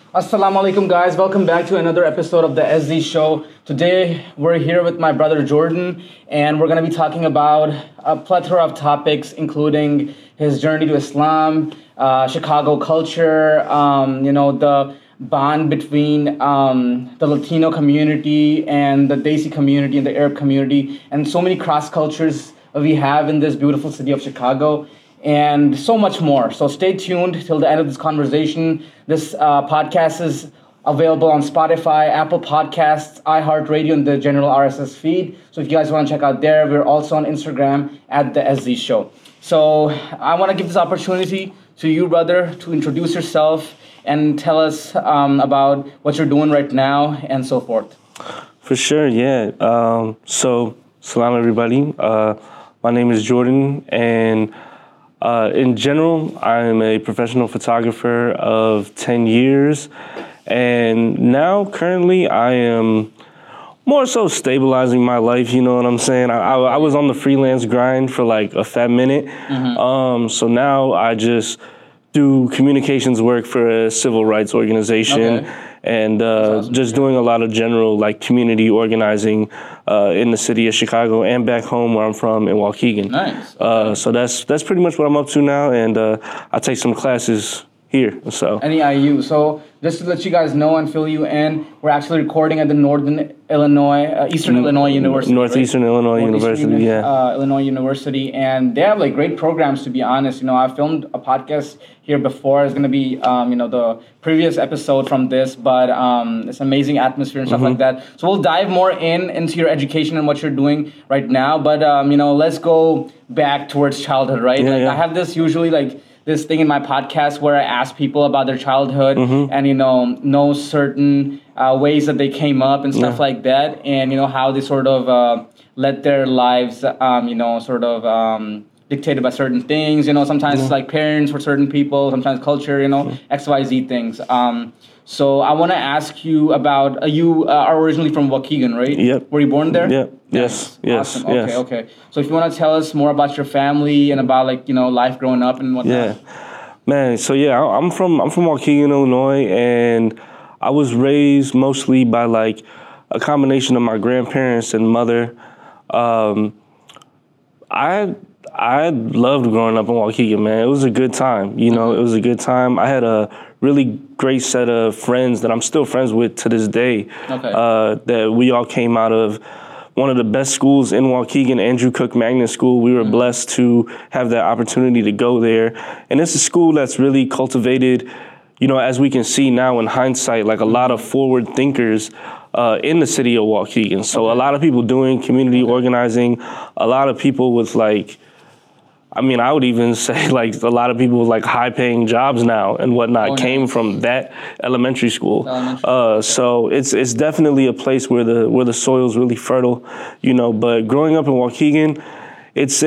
Assalamu alaikum, guys. Welcome back to another episode of the SZ Show. Today, we're here with my brother Jordan, and we're going to be talking about a plethora of topics, including his journey to Islam, Chicago culture, the bond between the Latino community and the Desi community and the Arab community, and so many cross cultures we have in this beautiful city of Chicago, and so much more. So stay tuned till the end of this conversation. This podcast is available on Spotify, Apple Podcasts, iHeartRadio, and the general RSS feed. So if you guys want to check out there, we're also on Instagram at the SZ Show. So I want to give this opportunity to you, brother, to introduce yourself and tell us about what you're doing right now and so forth. For sure, yeah. Salam everybody. My name is Jordan, and in general, I'm a professional photographer of 10 years, and now currently I am more so stabilizing my life, you know what I'm saying? I was on the freelance grind for like a fat minute, so now I just do communications work for a civil rights organization. Okay. And just doing a lot of general like community organizing in the city of Chicago and back home where I'm from in Waukegan. Nice. So that's pretty much what I'm up to now, and I take some classes here. So NEIU. So just to let you guys know and fill you in, we're actually recording at the Eastern Illinois University. Northeastern Illinois University, yeah. Illinois University, and they have like great programs. To be honest, I filmed a podcast here before. It's going to be the previous episode from this, but it's amazing atmosphere and stuff like that. So we'll dive more into your education and what you're doing right now. But let's go back towards childhood, right? I have this usually like this thing in my podcast where I ask people about their childhood and know certain ways that they came up and stuff like that, and how they sort of let their lives dictated by certain things. Sometimes it's like parents for certain people, sometimes culture, XYZ things. So I want to ask you about, you are originally from Waukegan, right? Yep. Were you born there? Yep. Yes. Awesome. Yes. Okay. So if you want to tell us more about your family and about life growing up and whatnot. Yeah. Man, so yeah, I'm from Waukegan, Illinois, and I was raised mostly by like a combination of my grandparents and mother. I loved growing up in Waukegan, man. It was a good time, It was a good time. I had a really great set of friends that I'm still friends with to this day. Okay. That we all came out of one of the best schools in Waukegan, Andrew Cook Magnet School. We were blessed to have that opportunity to go there. And it's a school that's really cultivated, as we can see now in hindsight, like a lot of forward thinkers in the city of Waukegan. So a lot of people doing community organizing, a lot of people with I would even say like a lot of people with like high paying jobs now and whatnot came from that elementary school. So it's definitely a place where the soil's really fertile, but growing up in Waukegan, it's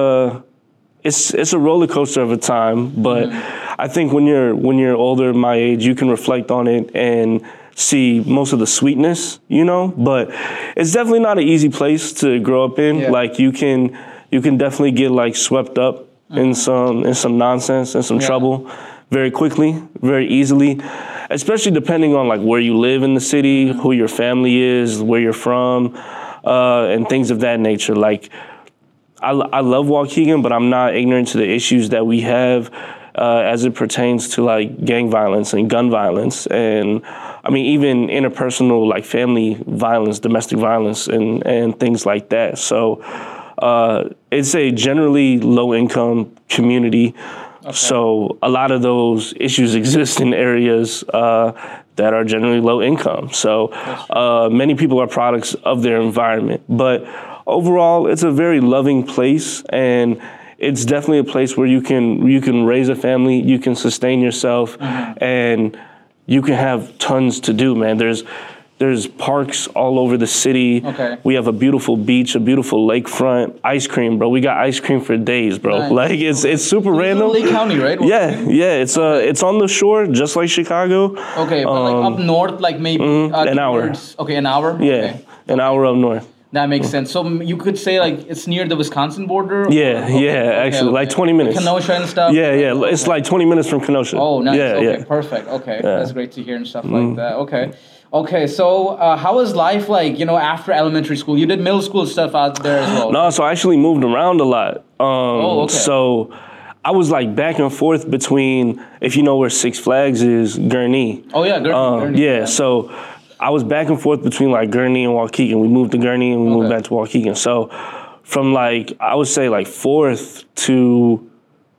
a roller coaster of a time, but I think when you're older, my age, you can reflect on it and see most of the sweetness, but it's definitely not an easy place to grow up in. Yeah. Like you can definitely get like swept up in some nonsense and some trouble very quickly, very easily, especially depending on like where you live in the city, who your family is, where you're from, and things of that nature. Like I love Waukegan, but I'm not ignorant to the issues that we have as it pertains to like gang violence and gun violence, and even interpersonal like family violence, domestic violence, and things like that. So it's a generally low-income community, so a lot of those issues exist in areas that are generally low-income. So many people are products of their environment. But overall, it's a very loving place, and it's definitely a place where you can raise a family, you can sustain yourself, and you can have tons to do, man. There's parks all over the city. Okay. We have a beautiful beach, a beautiful lakefront. Ice cream, bro. We got ice cream for days, bro. Nice. Like it's super random. Lake County, right? Yeah. It's on the shore, just like Chicago. Okay, but like up north, like maybe an hour. Okay, an hour. Yeah, okay. An hour up north. That makes sense. So you could say like it's near the Wisconsin border? Yeah, actually, like 20 minutes. Kenosha and stuff? Yeah. It's like 20 minutes from Kenosha. Oh, nice. Yeah, okay, perfect. Okay, Yeah. that's great to hear and stuff like that. Okay, so how was life like, after elementary school? You did middle school stuff out there as well? No, so I actually moved around a lot. Okay. So I was like back and forth between, if you know where Six Flags is, Gurnee. Oh, yeah, Gurnee. Yeah, so I was back and forth between like Gurnee and Waukegan. We moved to Gurnee and we moved back to Waukegan. So from like, I would say like fourth to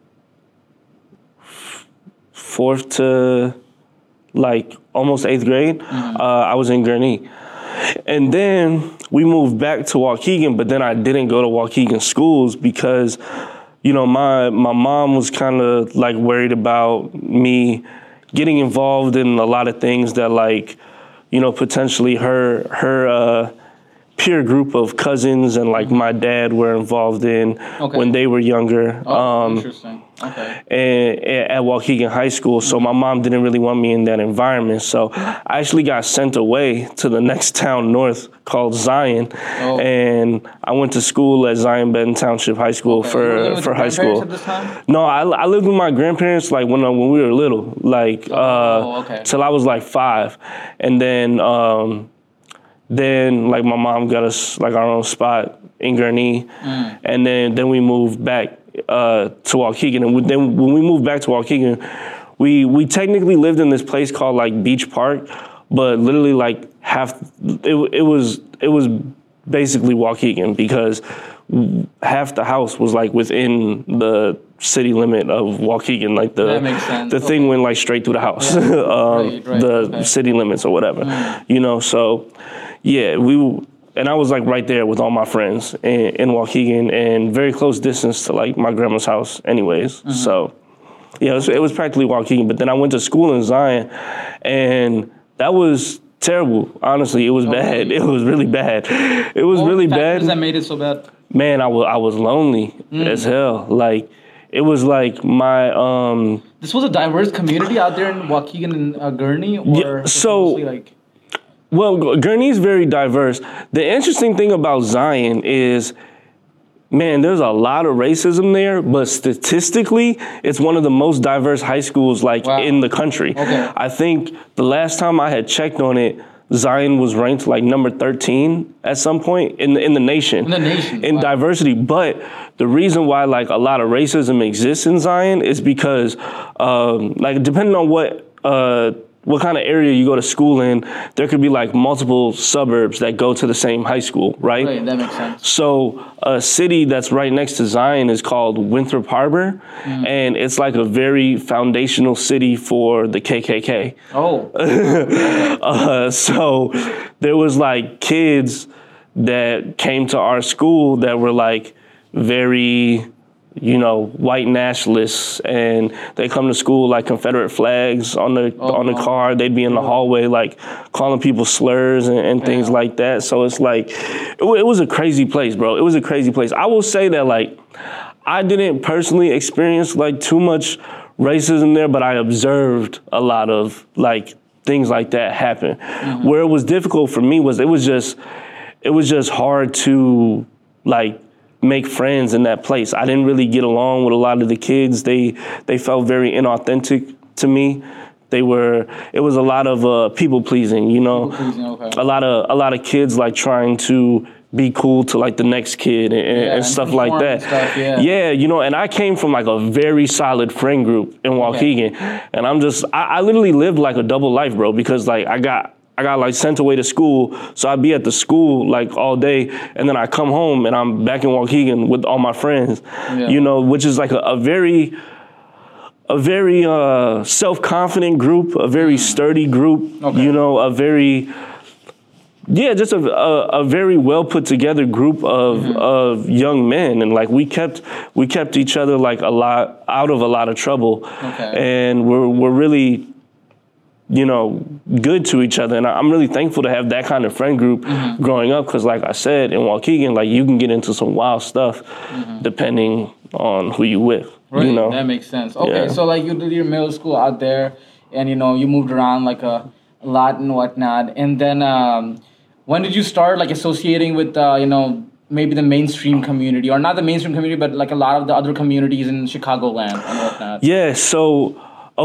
like almost 8th grade, I was in Gurnee. And then we moved back to Waukegan, but then I didn't go to Waukegan schools because, my mom was kind of like worried about me getting involved in a lot of things that like, potentially her peer group of cousins and like my dad were involved in when they were younger. Interesting. Okay. And at Waukegan High School, so my mom didn't really want me in that environment. So I actually got sent away to the next town north called Zion, and I went to school at Zion Benton Township High School for high school. At this time? No, I lived with my grandparents like when we were little, like till I was like 5, and then like my mom got us like our own spot in Gurnee, and then we moved back to Waukegan. And then when we moved back to Waukegan, we technically lived in this place called like Beach Park, but literally like it was basically Waukegan because half the house was like within the city limit of Waukegan, like that makes sense. the thing went like straight through the house, the city limits or whatever, so yeah, and I was like right there with all my friends in Waukegan and very close distance to like my grandma's house anyways. So yeah, it was practically Waukegan, but then I went to school in Zion and that was terrible. Honestly, it was bad. It was really bad. It was really bad. What that made it so bad? Man, I was lonely as hell. Like, it was like my This was a diverse community out there in Waukegan and Gurnee, or mostly like. Well, Gurnee's very diverse. The interesting thing about Zion is, man, there's a lot of racism there, but statistically, it's one of the most diverse high schools in the country. Okay. I think the last time I had checked on it, Zion was ranked like number 13 at some point in the nation. In the nation. In diversity. But the reason why like a lot of racism exists in Zion is because like depending on what kind of area you go to school in, there could be like multiple suburbs that go to the same high school, right? Right, that makes sense. So a city that's right next to Zion is called Winthrop Harbor, and it's like a very foundational city for the KKK. Oh. So there was like kids that came to our school that were like very, white nationalists, and they come to school like Confederate flags on the car. They'd be in the hallway like calling people slurs and things like that. So it's like it was a crazy place, bro. It was a crazy place. I will say that like I didn't personally experience like too much racism there, but I observed a lot of like things like that happen. Where it was difficult for me was it was just hard to like make friends in that place. I didn't really get along with a lot of the kids. They felt very inauthentic to me. It was a lot of people pleasing, Okay. A lot of kids like trying to be cool to like the next kid and stuff like that. And I came from like a very solid friend group in Waukegan, and I literally lived like a double life, bro, because like I got like sent away to school, so I'd be at the school like all day, and then I come home and I'm back in Waukegan with all my friends, which is like a very self-confident group, a very sturdy group, just a very well put together group of young men, and like we kept each other like out of a lot of trouble, and we're really good to each other. And I'm really thankful to have that kind of friend group growing up, because like I said, in Waukegan, like you can get into some wild stuff depending on who you with. Right, that makes sense. Okay, so like you did your middle school out there, and you moved around like a lot and whatnot, and then when did you start like associating with maybe the mainstream community, or not the mainstream community, but like a lot of the other communities in Chicagoland and whatnot? Yeah. So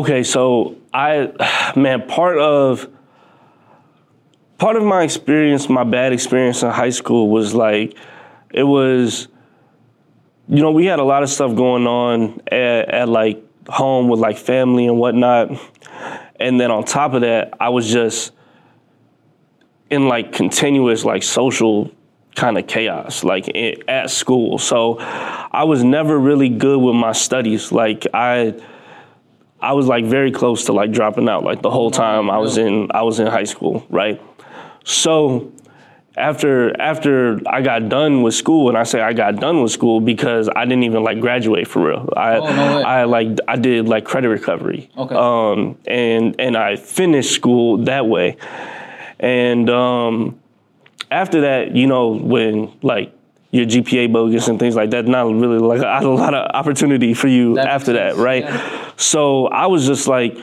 part of my experience, my bad experience in high school was like, it was, we had a lot of stuff going on at like home with like family and whatnot. And then on top of that, I was just in like continuous like social kind of chaos, like at school. So I was never really good with my studies. Like I was like very close to like dropping out like the whole time I was in high school, right? So after I got done with school, and I say I got done with school because I didn't even like graduate for real. I did like credit recovery. Okay. And I finished school that way. And after that, when like your GPA bogus and things like that, not really like a lot of opportunity for you after that, right? Yeah. So I was just like,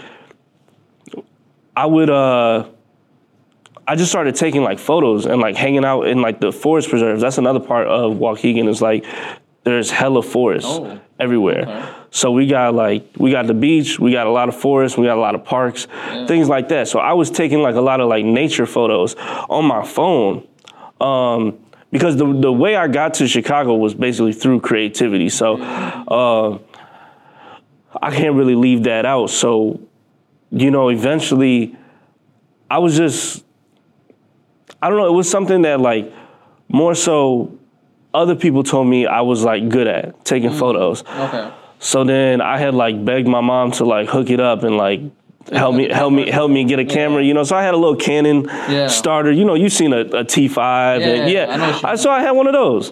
I just started taking like photos and like hanging out in like the forest preserves. That's another part of Waukegan, is like there's hella forests everywhere. Okay. So we got the beach, we got a lot of forests, we got a lot of parks, things like that. So I was taking like a lot of like nature photos on my phone. Because the way I got to Chicago was basically through creativity. So I can't really leave that out. So, eventually I was just, I don't know, it was something that like more so other people told me I was like good at taking photos. Okay. So then I had like begged my mom to like hook it up and like help me get a camera, So I had a little Canon starter. You've seen a T5. So I had one of those,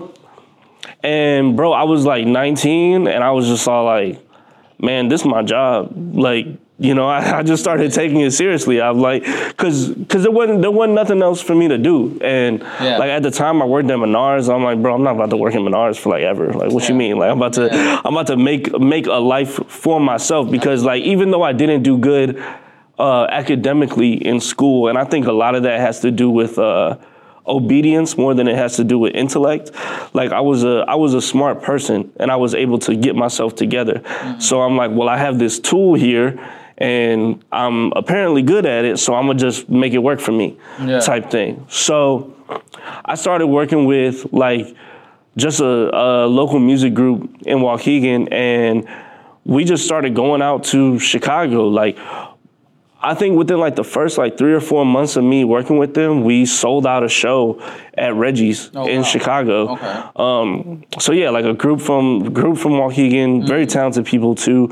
And bro, I was like 19 and I was just all like, man, this is my job. Like, I just started taking it seriously. I was like, cause there wasn't nothing else for me to do. And like at the time I worked at Menards. I'm like, bro, I'm not about to work in Menards for like ever. Like, what you mean? Like I'm about to make a life for myself, because like, even though I didn't do good academically in school, and I think a lot of that has to do with obedience more than it has to do with intellect. Like I was a smart person and I was able to get myself together. Mm-hmm. So I'm like, well, I have this tool here and I'm apparently good at it, so I'm gonna just make it work for me, type thing. So I started working with like just a local music group in Waukegan, and we just started going out to Chicago. Like I think within like the first like 3 or 4 months of me working with them, we sold out a show at Reggie's in Chicago. Okay. So yeah, like a group from Waukegan, very talented people too.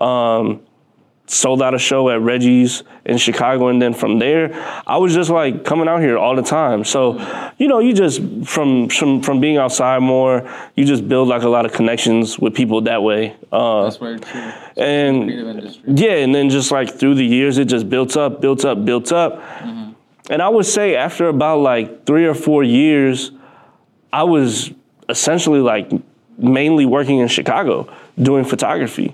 Sold out a show at Reggie's in Chicago, and then from there, I was just like coming out here all the time. So, you just from being outside more, you just build like a lot of connections with people that way. That's very true. And and then just like through the years, it just built up. Mm-hmm. And I would say after about like 3 or 4 years, I was essentially like mainly working in Chicago doing photography.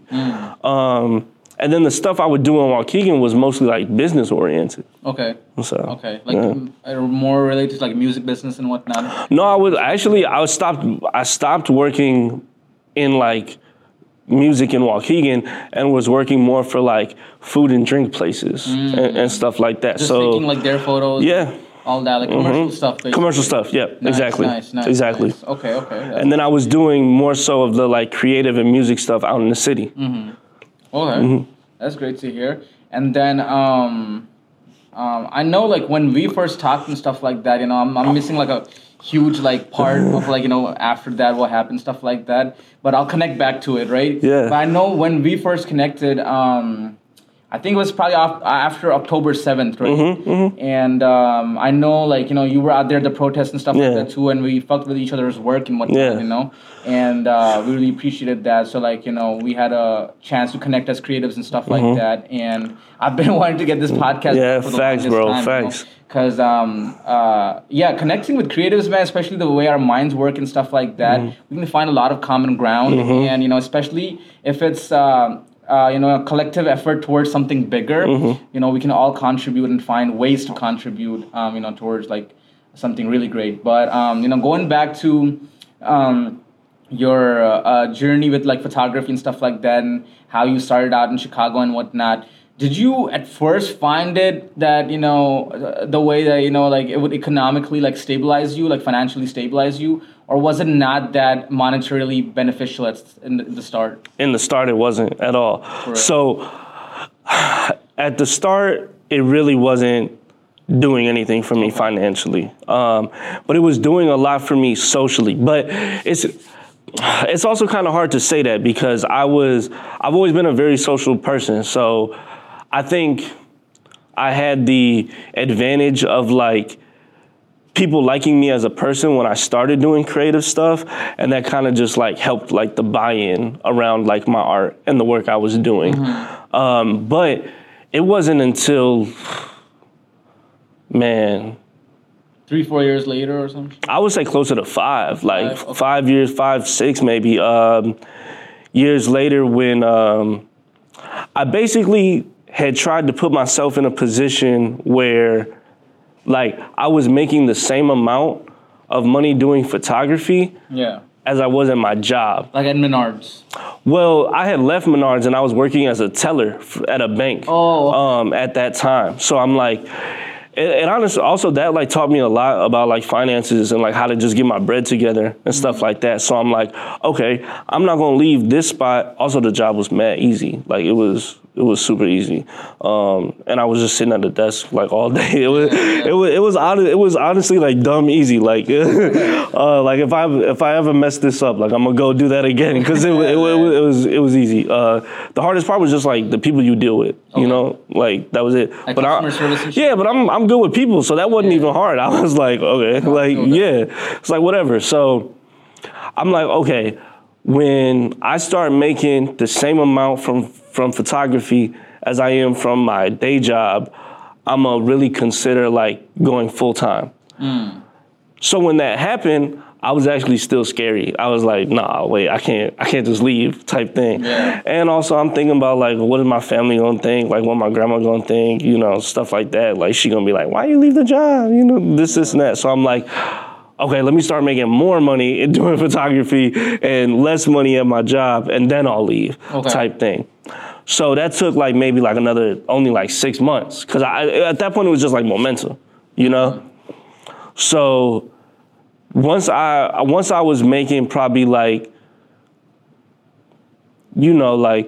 And then the stuff I would do in Waukegan was mostly like business oriented. Okay. So, like more related to like music business and whatnot. No, I stopped working in like music in Waukegan and was working more for like food and drink places and stuff like that. Just taking like their photos. Yeah. All that, like commercial stuff, basically. Commercial stuff, yeah, exactly. Nice. Exactly. Okay. And then I was doing more so of the like creative and music stuff out in the city. Mm-hmm. Okay, that's great to hear. And then I know like when we first talked and stuff like that, I'm missing like a huge like part of like after that what happened, stuff like that. But I'll connect back to it, right? Yeah. But I know when we first connected, I think it was probably after October 7th, right? Mm-hmm. And I know, like, you were out there at the protests and stuff like that too, and we fucked with each other's work and whatnot, and we really appreciated that. So, like, we had a chance to connect as creatives and stuff like that. And I've been wanting to get this podcast. Yeah, facts, bro, facts. Because, connecting with creatives, man, especially the way our minds work and stuff like that, we can find a lot of common ground. And, especially if it's a collective effort towards something bigger, we can all contribute and find ways to contribute, towards like something really great. But going back to your journey with like photography and stuff like that, and how you started out in Chicago and whatnot. Did you at first find it that the way that like it would economically like stabilize you, like financially stabilize you, or was it not that monetarily beneficial in the start? In the start, it wasn't at all. Correct. So at the start, it really wasn't doing anything for me financially, but it was doing a lot for me socially. But it's also kind of hard to say that because I've always been a very social person, so I think I had the advantage of like people liking me as a person when I started doing creative stuff, and that kind of just like helped like the buy-in around like my art and the work I was doing. But it wasn't until, 3-4 years later or something? I would say closer to 5, like 5, okay. 5 years, 5, 6 maybe, years later when I basically had tried to put myself in a position where like I was making the same amount of money doing photography as I was at my job. Like at Menards? Well, I had left Menards and I was working as a teller at a bank at that time. So I'm like, and honestly, also that like taught me a lot about like finances and like how to just get my bread together and stuff like that. So I'm like, okay, I'm not gonna leave this spot. Also, the job was mad easy. Like it was super easy, and I was just sitting at the desk like all day. It was honestly like dumb easy. Like like if I ever mess this up, like I'm gonna go do that again because it was easy. The hardest part was just like the people you deal with. You know, like that was it. Like customer service. Yeah, but I'm good with people, so that wasn't even hard. I was like, okay, it's like whatever. So I'm like, okay, when I start making the same amount from photography as I am from my day job, I'm gonna really consider like going full time. So when that happened, I was actually still scary. I was like, nah, wait, I can't just leave type thing. Yeah. And also I'm thinking about like, what is my family gonna think? Like what my grandma gonna think, stuff like that. Like she gonna be like, why you leave the job? This and that. So I'm like, okay, let me start making more money in doing photography and less money at my job, and then I'll leave type thing. So that took like maybe like only like 6 months. Cause at that point it was just like momentum, So once I was making probably like, like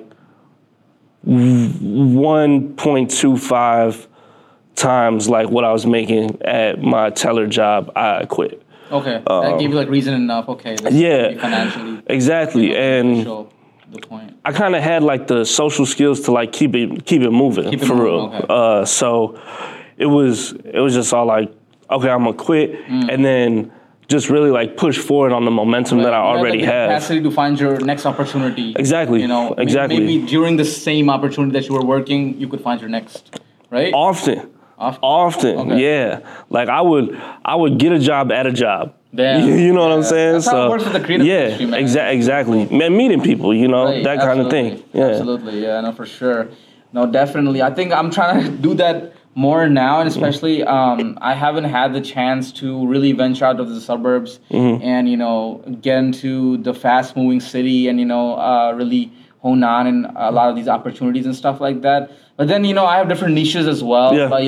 1.25 times like what I was making at my teller job, I quit. Okay, that gave you like reason enough. Okay, this is financially exactly, and the point. I kind of had like the social skills to like keep it moving for real. Okay. So it was just all like, okay, I'm gonna quit, and then just really like push forward on the momentum that I already have. Capacity to find your next opportunity. Exactly. Exactly. Maybe during the same opportunity that you were working, you could find your next, right? Often, okay. Yeah. Like I would get a job at a job. Damn. You know what I'm saying? That's how it works with the creative industry, man. Exactly. Man, meeting people, Right, that kind of thing. Yeah. Absolutely, yeah, no, for sure. No, definitely. I think I'm trying to do that more now, and especially I haven't had the chance to really venture out of the suburbs and get into the fast moving city and really hone on in a lot of these opportunities and stuff like that. But then I have different niches as well. Yeah. But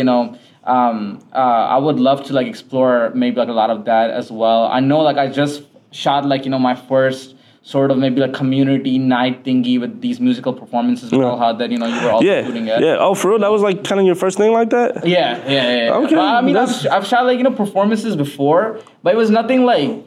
I would love to like explore maybe like a lot of that as well. I know like I just shot like my first sort of maybe like community night thingy with these musical performances with Alhad that you were also shooting at. Yeah. Oh, for real? That was like kind of your first thing like that? Yeah. Okay. But, I mean, I've shot like performances before, but it was nothing like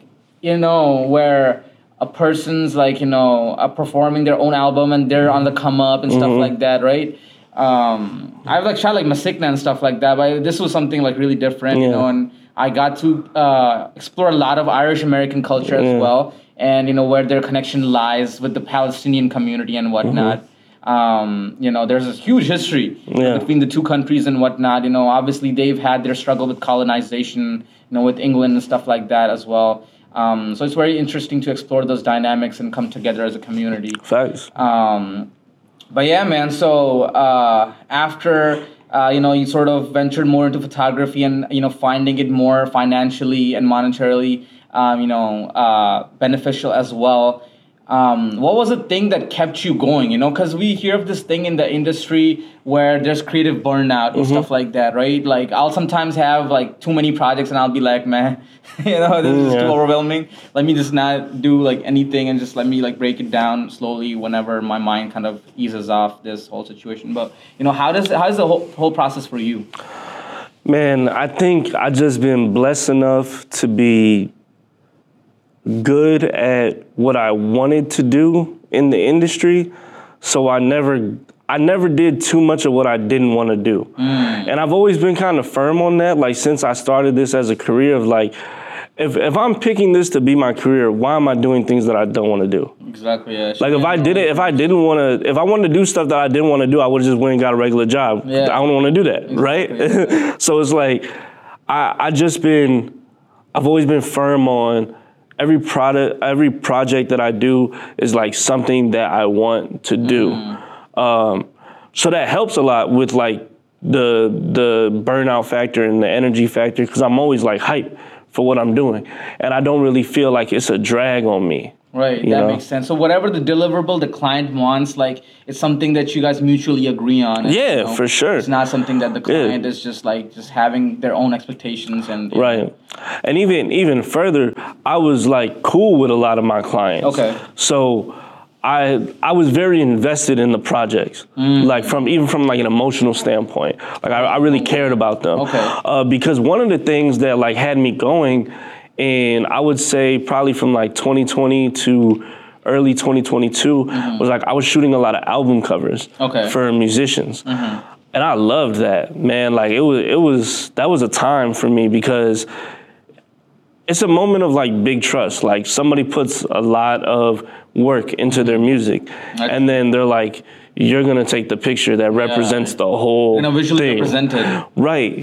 where a person's like performing their own album and they're on the come up and stuff like that, right? I've like shot like Masikna and stuff like that, but this was something like really different, and I got to explore a lot of Irish American culture as well, and where their connection lies with the Palestinian community and whatnot. There's a huge history between the two countries and whatnot. Obviously they've had their struggle with colonization, with England and stuff like that as well. So it's very interesting to explore those dynamics and come together as a community. Facts. But yeah, man. So after you sort of ventured more into photography and finding it more financially and monetarily beneficial as well. What was the thing that kept you going? Because we hear of this thing in the industry where there's creative burnout and stuff like that, right? Like I'll sometimes have like too many projects and I'll be like, man, this is too overwhelming. Let me just not do like anything and just let me like break it down slowly whenever my mind kind of eases off this whole situation. But how is the whole process for you? Man, I think I just been blessed enough to be good at what I wanted to do in the industry, so I never did too much of what I didn't want to do. And I've always been kind of firm on that, like since I started this as a career of like, if I'm picking this to be my career, why am I doing things that I don't want to do? Exactly. Yeah. Like if I wanted to do stuff that I didn't want to do, I would have just went and got a regular job. Yeah. I don't want to do that, exactly, right? Yeah. So it's like I've always been firm on every project that I do is like something that I want to do. So that helps a lot with like the burnout factor and the energy factor, because I'm always like hyped for what I'm doing, and I don't really feel like it's a drag on me. Right, that makes sense. So whatever the deliverable the client wants, like it's something that you guys mutually agree on. And, for sure. It's not something that the client is just having their own expectations and right. And even further, I was like cool with a lot of my clients. Okay. So I was very invested in the projects, like from like an emotional standpoint. Like I really cared about them. Okay. Because one of the things that like had me going, and I would say probably from like 2020 to early 2022 was like I was shooting a lot of album covers for musicians. And I loved that, man. Like that was a time for me, because it's a moment of like big trust. Like somebody puts a lot of work into their music, and then they're like, you're gonna take the picture that represents the whole visually thing. Represented. Right,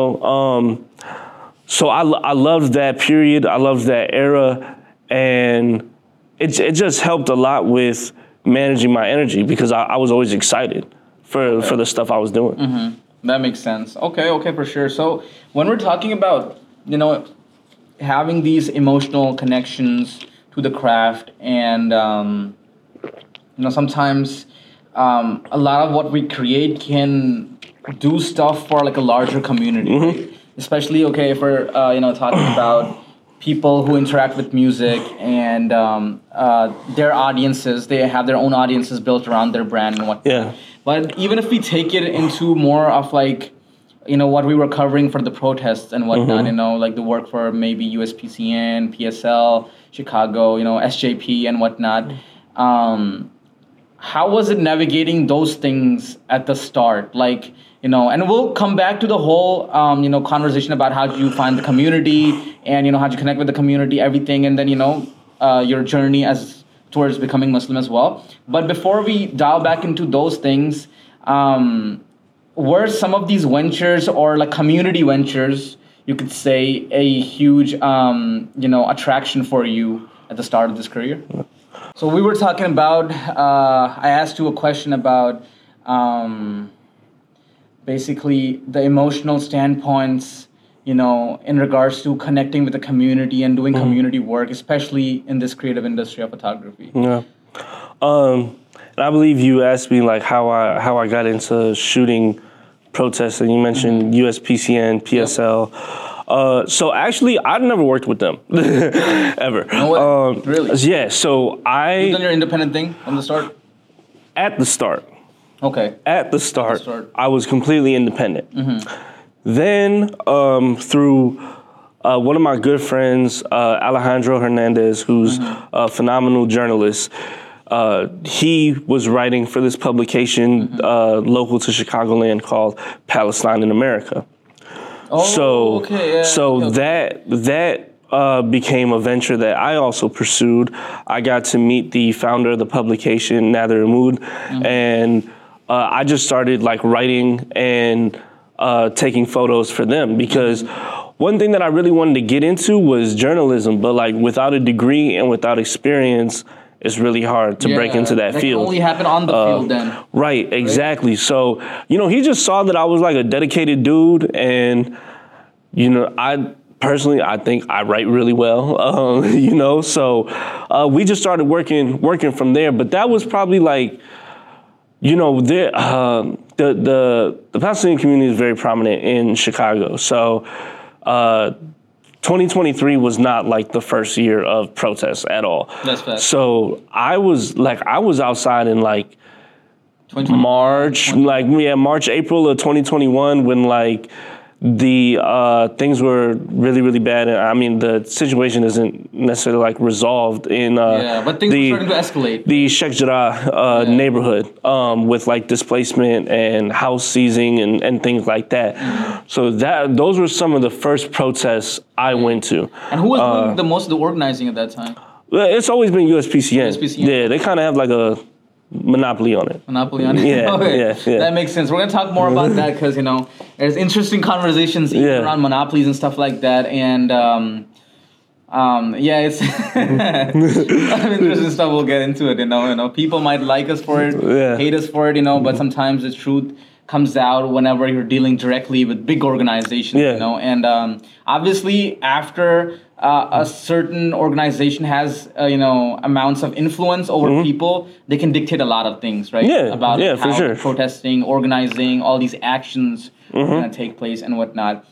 so I loved that period. I loved that era, and it just helped a lot with managing my energy, because I was always excited for the stuff I was doing. That makes sense. Okay, for sure. So when we're talking about having these emotional connections to the craft, and sometimes a lot of what we create can do stuff for like a larger community, right? Especially if we're talking about people who interact with music and their audiences. They have their own audiences built around their brand and whatnot. Yeah. But even if we take it into more of like what we were covering for the protests and whatnot, like the work for maybe USPCN, PSL, Chicago, SJP and whatnot. How was it navigating those things at the start? Like, and we'll come back to the whole, conversation about how you find the community and, how you connect with the community, everything. And then, your journey towards becoming Muslim as well. But before we dial back into those things, were some of these ventures or like community ventures, you could say, a huge, attraction for you at the start of this career? So we were talking about, I asked you a question about basically the emotional standpoints, in regards to connecting with the community and doing community work, especially in this creative industry of photography. Yeah. And I believe you asked me like how I got into shooting protests, and you mentioned USPCN, PSL. Yep. So actually, I've never worked with them ever. No way. Really? Yeah. So You've done your independent thing from the start? At the start. Okay. At the start, I was completely independent. Then through one of my good friends, Alejandro Hernandez, who's a phenomenal journalist, he was writing for this publication local to Chicagoland called Palestine in America. That became a venture that I also pursued. I got to meet the founder of the publication, Nader Ahmoud, and I just started like writing and taking photos for them, because one thing that I really wanted to get into was journalism, but like without a degree and without experience it's really hard to break into that field. Can only happen on the field then. Right, exactly. Right? So, he just saw that I was like a dedicated dude, and, I think I write really well, so we just started working from there. But that was probably like, the Palestinian community is very prominent in Chicago. So 2023 was not like the first year of protests at all. That's fair. So I was outside in like March, April of 2021 when like the things were really, really bad. And I mean, the situation isn't necessarily like resolved in but things were starting to escalate. The Sheikh Jarrah neighborhood with like displacement and house seizing and things like that. Mm-hmm. So those were some of the first protests I went to. And who was doing the most of the organizing at that time? It's always been USPCN. Yeah, they kind of have like a monopoly on it. Yeah, okay. yeah. That makes sense. We're going to talk more about that because, there's interesting conversations around monopolies and stuff like that. And, it's interesting stuff. We'll get into it, People might like us for it, hate us for it, but sometimes the truth comes out whenever you're dealing directly with big organizations, And obviously, after a certain organization has, amounts of influence over people, they can dictate a lot of things, right? About how for sure. Protesting, organizing, all these actions are going to take place and whatnot.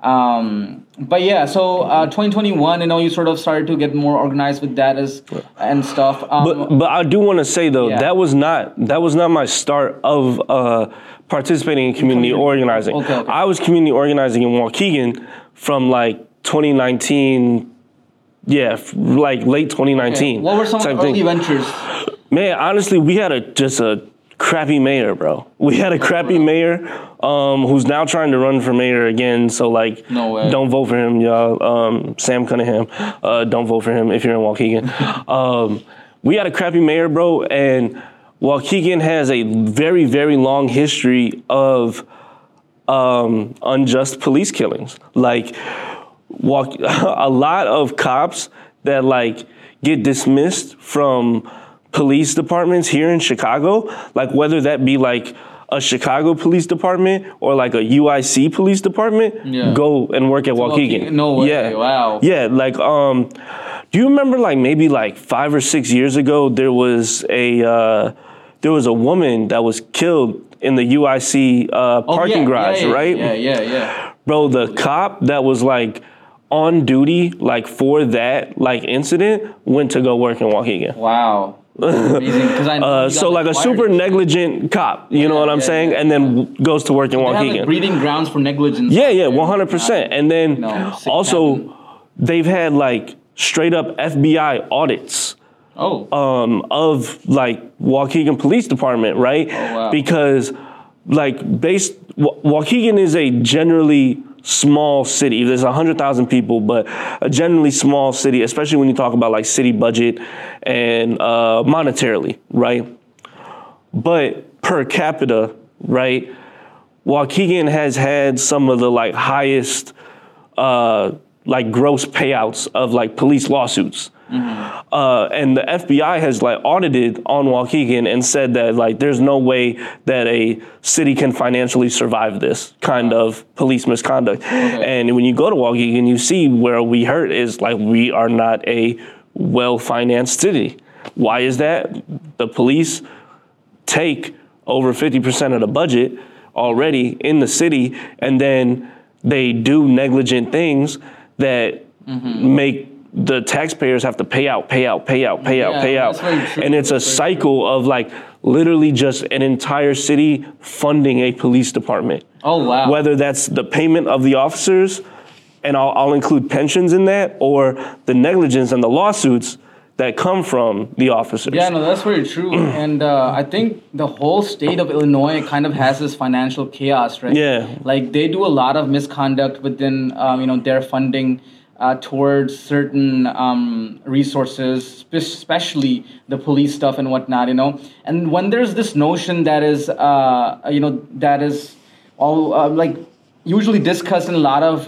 So 2021, you sort of started to get more organized with that and stuff. But I do want to say though, that was not my start of participating in community organizing. Okay. I was community organizing in Waukegan from like 2019, like late 2019. Okay. What were some of the early ventures? Man, honestly, we had just a crappy mayor, bro. We had a crappy mayor who's now trying to run for mayor again. So, like, no way. Don't vote for him, y'all. Sam Cunningham, don't vote for him if you're in Waukegan. We had a crappy mayor, bro, and Waukegan has a very, very long history of unjust police killings. Like, a lot of cops that, like, get dismissed from police departments here in Chicago, like whether that be like a Chicago police department or like a UIC police department, go and work at Waukegan. No way. Yeah. Wow. Yeah, like do you remember like maybe like 5 or 6 years ago there was a woman that was killed in the UIC parking garage, right? Yeah. Bro, the cop that was like on duty like for that like incident went to go work in Waukegan. Wow. Amazing, I know so like a super negligent cop, you know what I'm saying? And then goes to work in Waukegan. They have like breeding grounds for negligence. Yeah, 100%. And then also they've had like straight up FBI audits of like Waukegan Police Department, right? Oh, wow. Because like Waukegan is a generally small city. There's 100,000 people, but a generally small city, especially when you talk about like city budget and monetarily, right? But per capita, right, Waukegan has had some of the like highest like gross payouts of like police lawsuits. And the FBI has like audited on Waukegan and said that like there's no way that a city can financially survive this kind of police misconduct. Okay. And when you go to Waukegan, you see where we hurt is like we are not a well-financed city. Why is that? The police take over 50% of the budget already in the city, and then they do negligent things that make the taxpayers have to pay out. And it's a cycle of like literally just an entire city funding a police department. Oh, wow. Whether that's the payment of the officers, and I'll include pensions in that, or the negligence and the lawsuits that come from the officers. Yeah, no, that's very true. And I think the whole state of Illinois kind of has this financial chaos, right? Yeah. Like they do a lot of misconduct within, their funding towards certain resources, especially the police stuff and whatnot, And when there's this notion that is, that is all like usually discussed in a lot of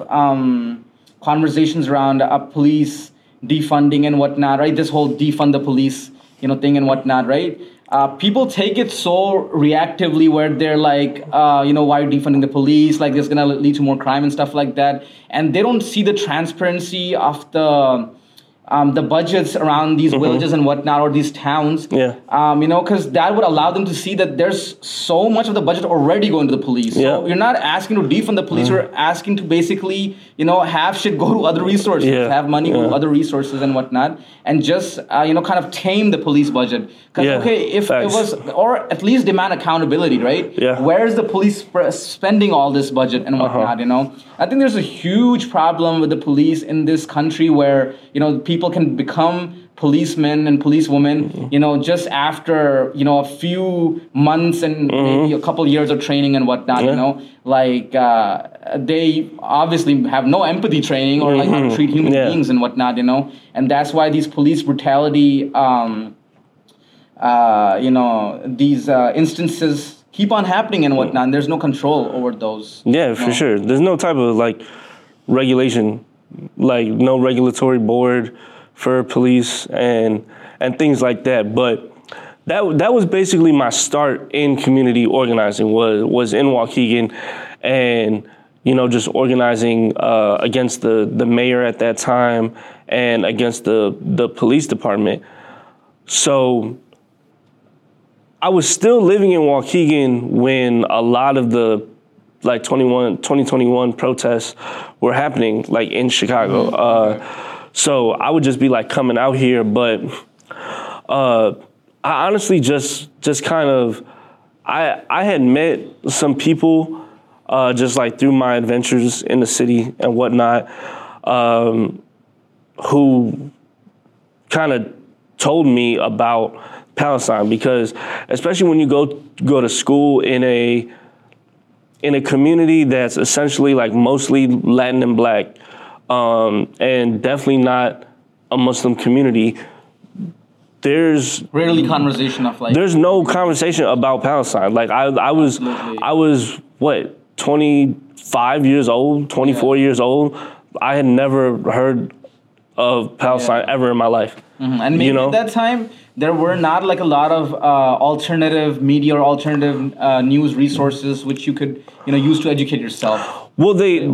conversations around police defunding and whatnot, right? This whole defund the police, thing and whatnot, right? People take it so reactively where they're like, why are you defunding the police? Like, this is going to lead to more crime and stuff like that. And they don't see the transparency of the budgets around these villages and whatnot, or these towns. Yeah. Because that would allow them to see that there's so much of the budget already going to the police. So you're not asking to defund the police, you're asking to basically, have shit go to other resources, have money go to other resources and whatnot, and just, kind of tame the police budget. Because, if it was, or at least demand accountability, right? Yeah. Where's the police spending all this budget and whatnot, I think there's a huge problem with the police in this country where, people can become policemen and policewomen, just after, a few months and maybe a couple years of training and whatnot, they obviously have no empathy training or like how to treat human beings and whatnot, and that's why these police brutality, these instances keep on happening and whatnot, and there's no control over those. Yeah, for sure. There's no type of like regulation, like no regulatory board for police and things like that. But that was basically my start in community organizing was in Waukegan, and just organizing against the mayor at that time and against the police department. So I was still living in Waukegan when a lot of the 2021 protests were happening, like in Chicago. So I would just be like coming out here, but I honestly just kind of, I had met some people just like through my adventures in the city and whatnot, who kind of told me about Palestine, because especially when you go to school in a community that's essentially like mostly Latin and Black, and definitely not a Muslim community, there's rarely conversation of like. There's no conversation about Palestine. Like I was what, 25 years old, 24 years old. I had never heard of Palestine ever in my life. And maybe at that time there were not like a lot of alternative media or alternative news resources which you could use to educate yourself. Well,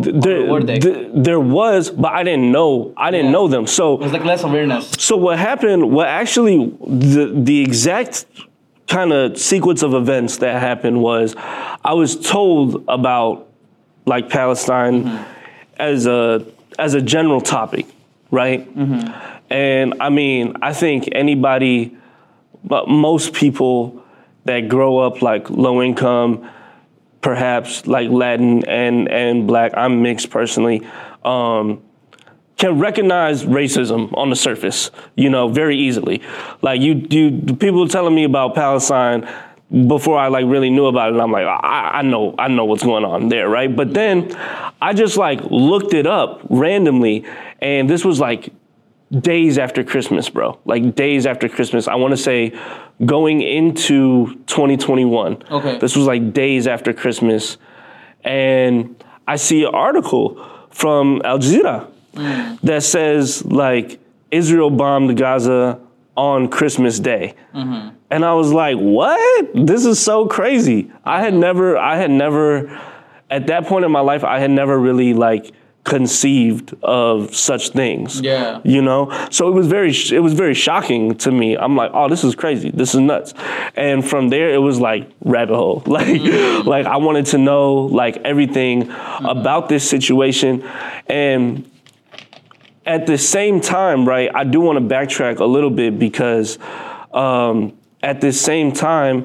there was, but I didn't know. I didn't know them. So it was like less awareness. So what happened? What actually the exact kind of sequence of events that happened was, I was told about like Palestine as a general topic, right? And I mean, I think anybody, but most people that grow up like low income, perhaps like Latin and Black, I'm mixed personally, can recognize racism on the surface, very easily. Like people telling me about Palestine before I like really knew about it, and I'm like, I know what's going on there, right? But then I just like looked it up randomly, and this was like days after Christmas, bro. Like days after Christmas. I want to say going into 2021. Okay. This was like days after Christmas. And I see an article from Al Jazeera that says like Israel bombed Gaza on Christmas Day. And I was like, what? This is so crazy. I had never, at that point in my life, I had never really like conceived of such things. Yeah. So it was very shocking to me. I'm like, oh, this is crazy. This is nuts. And from there it was like rabbit hole. Like I wanted to know like everything about this situation. And at the same time, right, I do want to backtrack a little bit, because at the same time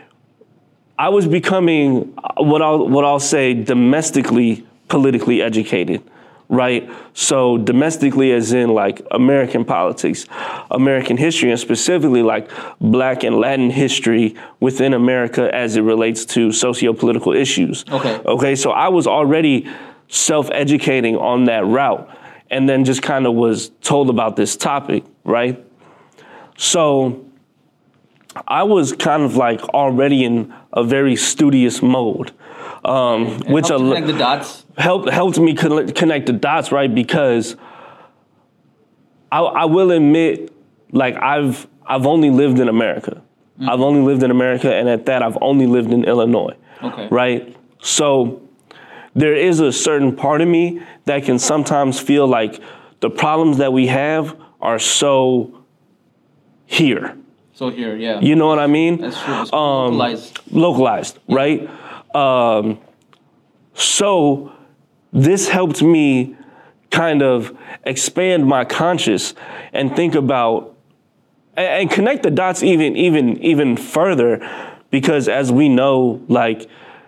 I was becoming what I'll say domestically politically educated, right? So domestically as in like American politics, American history, and specifically like Black and Latin history within America as it relates to socio-political issues. Okay, so I was already self-educating on that route, and then just kind of was told about this topic, right? So I was kind of like already in a very studious mode. Which connect the dots. helped me connect the dots, right? Because I will admit like I've only lived in America. I've only lived in America, and at that, I've only lived in Illinois. Okay. Right? So there is a certain part of me that can sometimes feel like the problems that we have are so here. So here, yeah. You know what I mean? That's true. It's localized. Localized, right? So this helped me kind of expand my conscious and think about and connect the dots even further, because as we know, like,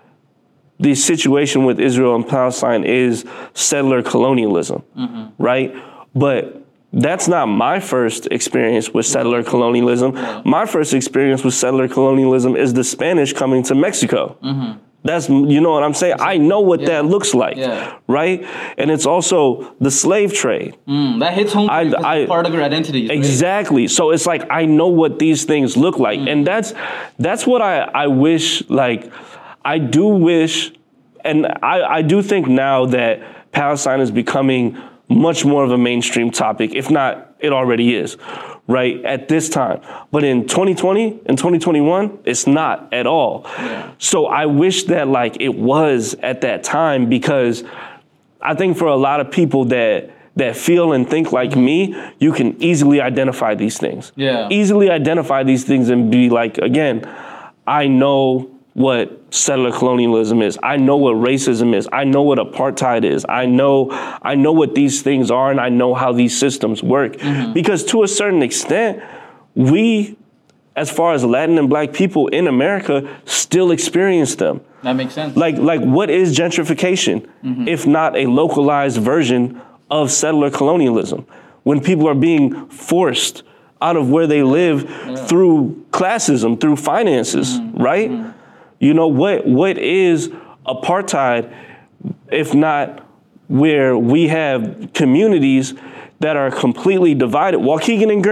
the situation with Israel and Palestine is settler colonialism, right? But that's not my first experience with settler colonialism. Yeah. My first experience with settler colonialism is the Spanish coming to Mexico. That's, you know what I'm saying? I know what that looks like, right? And it's also the slave trade. That hits home because it's part of your identity. Exactly. Right? So it's like, I know what these things look like. And that's what I wish, like, I do wish, and I do think now that Palestine is becoming much more of a mainstream topic, if not, it already is, right, at this time. But in 2020 and 2021, it's not at all. Yeah. So I wish that, like, it was at that time, because I think for a lot of people that feel and think like me, you can easily identify these things. Yeah. Easily identify these things and be like, again, I know what settler colonialism is. I know what racism is. I know what apartheid is. I know what these things are, and I know how these systems work. Because to a certain extent, we, as far as Latin and Black people in America, still experience them. That makes sense. Like what is gentrification, if not a localized version of settler colonialism? When people are being forced out of where they live through classism, through finances, right? You know, what is apartheid if not where we have communities that are completely divided? Waukegan and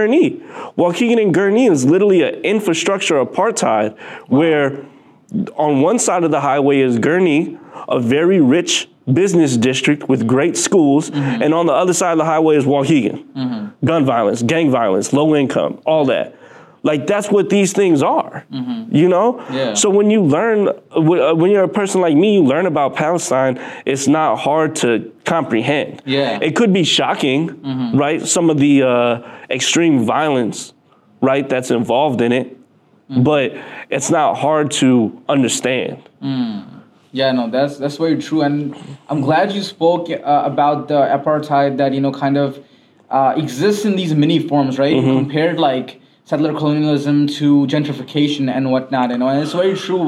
Gurnee is literally an infrastructure apartheid, where on one side of the highway is Gurnee, a very rich business district with great schools, and on the other side of the highway is Waukegan. Gun violence, gang violence, low income, all that. Like, that's what these things are, you know? Yeah. So when you learn, when you're a person like me, you learn about Palestine, it's not hard to comprehend. Yeah. It could be shocking, right? Some of the extreme violence, right, that's involved in it, but it's not hard to understand. Yeah, no, that's very true. And I'm glad you spoke about the apartheid that, you know, kind of exists in these many forms, right? Compared, like, settler colonialism to gentrification and whatnot, you know, and it's very true.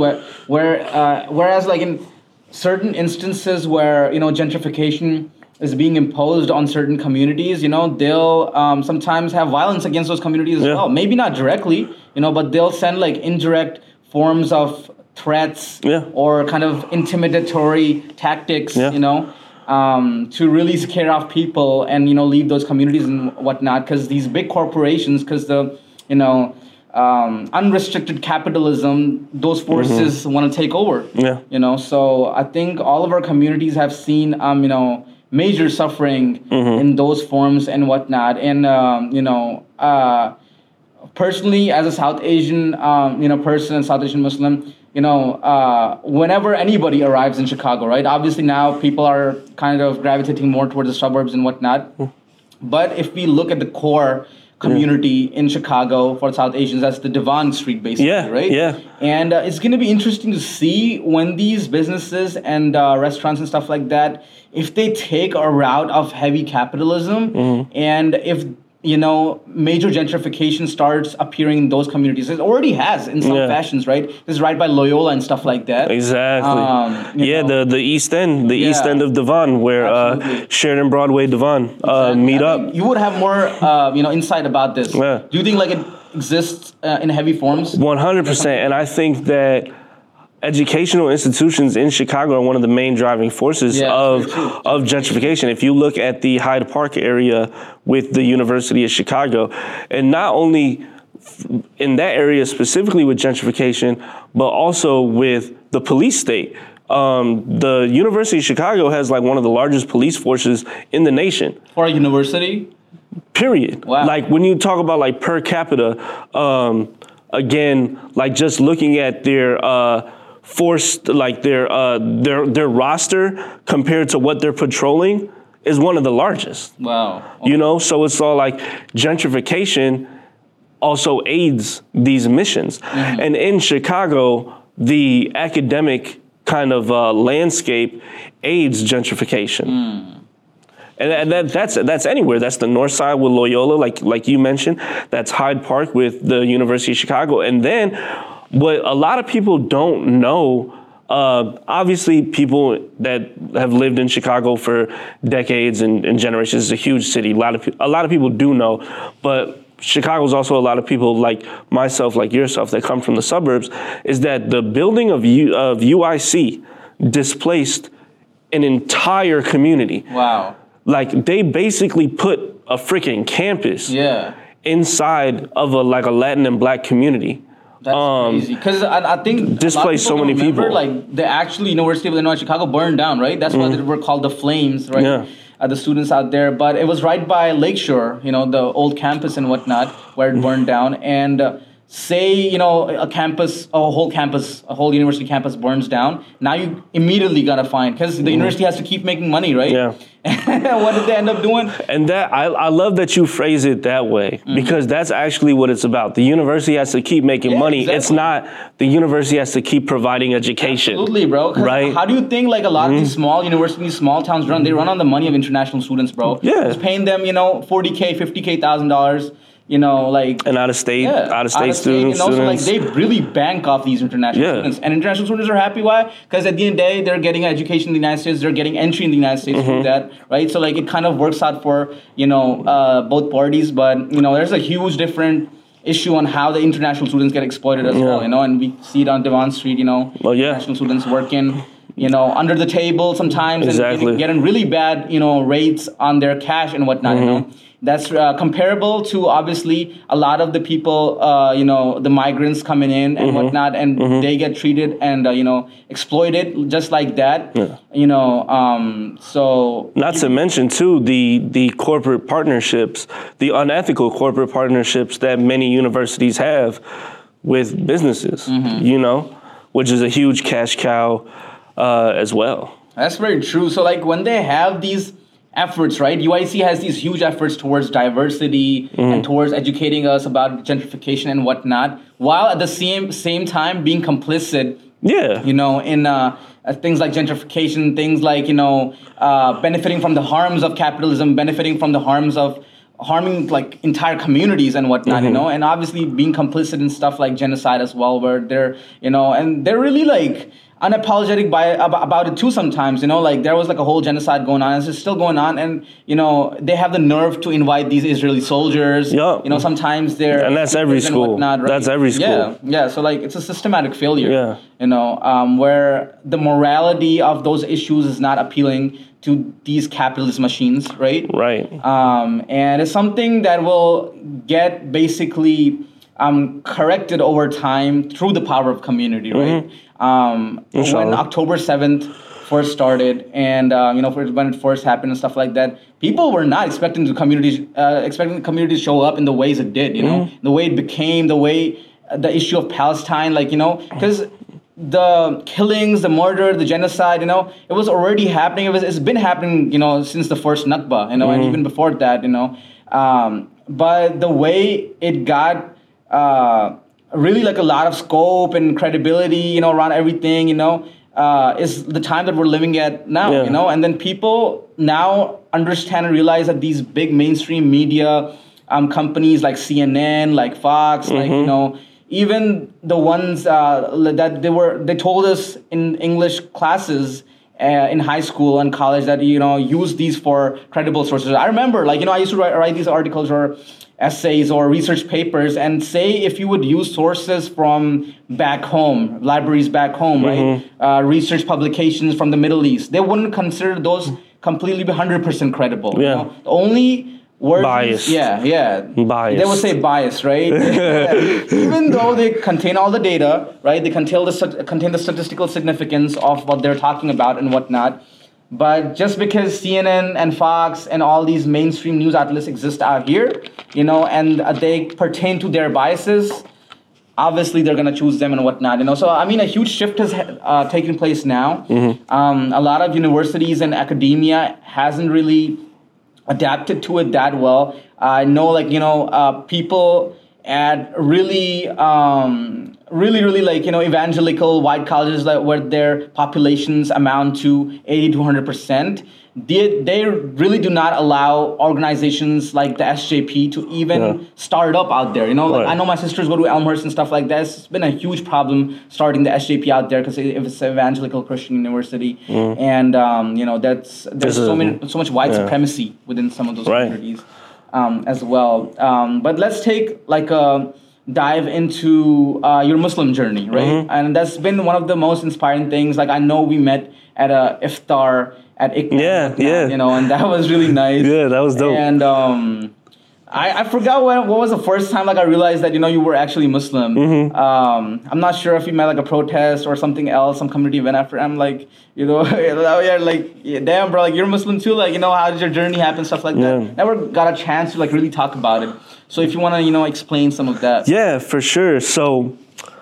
Whereas, like, in certain instances where, you know, gentrification is being imposed on certain communities, you know, they'll sometimes have violence against those communities as well. Maybe not directly, you know, but they'll send, like, indirect forms of threats or kind of intimidatory tactics, you know, to really scare off people and, you know, leave those communities and whatnot, because these big corporations, because the, you know, unrestricted capitalism, those forces want to take over. Yeah. You know, so I think all of our communities have seen, you know, major suffering in those forms and whatnot. And, you know, personally, as a South Asian, you know, person, South Asian Muslim, you know, whenever anybody arrives in Chicago, right? Obviously now people are kind of gravitating more towards the suburbs and whatnot. But if we look at the core community in Chicago for South Asians, that's the Devon Street, basically, right? Yeah. And it's going to be interesting to see when these businesses and restaurants and stuff like that, if they take a route of heavy capitalism, and if, you know, major gentrification starts appearing in those communities. It already has in some fashions, right? This is right by Loyola and stuff like that. Exactly. The East End, East End of Devon, where Sheridan Broadway, Devon meet up. You would have more, you know, insight about this. Yeah. Do you think, like, it exists in heavy forms? 100%. And I think that educational institutions in Chicago are one of the main driving forces of gentrification. If you look at the Hyde Park area with the University of Chicago, and not only in that area specifically with gentrification, but also with the police state. The University of Chicago has, like, one of the largest police forces in the nation. For a university? period. Wow. Like when you talk about like per capita, again, like just looking at their their roster compared to what they're patrolling is one of the largest. Wow. Okay. You know, so it's all like gentrification also aids these missions. Mm-hmm. And in Chicago, the academic kind of landscape aids gentrification. And that's anywhere. That's the North Side with Loyola, like you mentioned. That's Hyde Park with the University of Chicago. And then what a lot of people don't know, obviously people that have lived in Chicago for decades and generations, is a huge city. A lot of people do know, but Chicago's also a lot of people like myself, like yourself, that come from the suburbs, is that the building of UIC displaced an entire community. Wow. Like they basically put a freaking campus inside of a Latin and Black community. That's crazy. Because I think displaced so many people. Like the actual University of Illinois Chicago burned down, right? That's why they were called the Flames, right? Yeah. The students out there, but it was right by Lakeshore, you know, the old campus and whatnot, where it burned down. And say, you know, a whole university campus burns down. Now you immediately gotta find, because the university has to keep making money, right? Yeah. What did they end up doing? And that I love that you phrase it that way, because that's actually what it's about. The university has to keep making money. Exactly. It's not the university has to keep providing education. Absolutely, bro. Right? How do you think like a lot of these small universities, small towns run? They run on the money of international students, bro. Yeah. It's paying them, you know, $40K, $50K, $1,000. You know, like and out of state students. And also, like, they really bank off these international students. And international students are happy. Why? Because at the end of the day, they're getting an education in the United States. They're getting entry in the United States through that, right? So, like, it kind of works out for, you know, both parties. But, you know, there's a huge different issue on how the international students get exploited as well, you know? And we see it on Devon Street, you know, international students working, you know, under the table sometimes and getting really bad, you know, rates on their cash and whatnot, you know? That's comparable to, obviously, a lot of the people, you know, the migrants coming in and whatnot, and they get treated and, you know, exploited just like that, you know, so... Not to mention, too, the corporate partnerships, the unethical corporate partnerships that many universities have with businesses, you know, which is a huge cash cow as well. That's very true. So, like, when they have these efforts, right? UIC has these huge efforts towards diversity and towards educating us about gentrification and whatnot, while at the same time being complicit, you know, in things like gentrification, things like, you know, benefiting from the harms of capitalism, benefiting from the harms of harming like entire communities and whatnot, you know, and obviously being complicit in stuff like genocide as well, where they're, you know, and they're really like unapologetic about it too sometimes, you know, like there was like a whole genocide going on, it's still going on, and, you know, they have the nerve to invite these Israeli soldiers, you know, sometimes they're... And that's every school. Whatnot, right? That's every school. Yeah, so like it's a systematic failure, you know, where the morality of those issues is not appealing to these capitalist machines, right? Right. And it's something that will get basically corrected over time through the power of community, right? When October 7th first started, and you know, when it first happened and stuff like that, people were not expecting the community to show up in the ways it did, you know, the way it became, the way the issue of Palestine, like, you know, because the killings, the murder, the genocide, you know, it was already happening. It's been happening, you know, since the first Nakba, you know, and even before that, you know, but the way it got really like a lot of scope and credibility, you know, around everything, you know, is the time that we're living at now, you know, and then people now understand and realize that these big mainstream media companies like CNN, like Fox, like, you know, even the ones that they told us in English classes in high school and college that, you know, use these for credible sources. I remember, like, you know, I used to write these articles or essays or research papers, and say if you would use sources from back home, libraries back home, right, research publications from the Middle East, they wouldn't consider those completely 100% credible. You know? The only word bias. Bias. They would say bias, right? Even though they contain all the data, right? They contain the statistical significance of what they're talking about and whatnot. But just because CNN and Fox and all these mainstream news outlets exist out here, and they pertain to their biases, obviously they're going to choose them and whatnot. So, I mean, a huge shift has taken place now. A lot of universities and academia hasn't really adapted to it that well. I know, people at really, evangelical white colleges where their populations amount to 80 to 100%, they really do not allow organizations like the SJP to even start up out there. I know my sisters go to Elmhurst and stuff like that. It's been a huge problem starting the SJP out there because it's an evangelical Christian university, and there's so much white supremacy within some of those communities as well. But let's take a dive into your Muslim journey, right? And that's been one of the most inspiring things. I know we met at a iftar at ICNA, and that was really nice. Yeah, that was dope. And I forgot what was the first time I realized that you were actually Muslim. I'm not sure if you met a protest or something else, some community event after. I'm damn bro, you're Muslim too. How did your journey happen, stuff like that. Never got a chance to really talk about it. So if you want to explain some of that. Yeah, for sure. So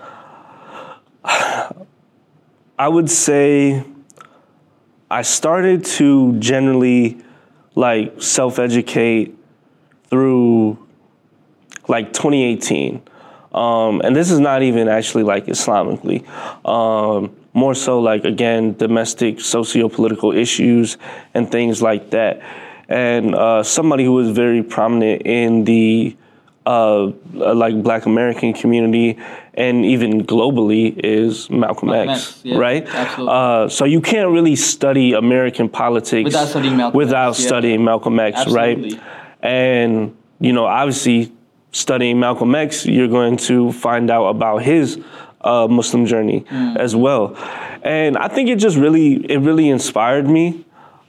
I would say I started to generally self-educate through 2018. And this is not even actually Islamically. More so again, domestic socio-political issues and things like that. And somebody who was very prominent in the Black American community and even globally is Malcolm X, right? Absolutely. So you can't really study American politics without studying Malcolm X, absolutely. Right? And, obviously studying Malcolm X, you're going to find out about his Muslim journey as well. And I think it really inspired me.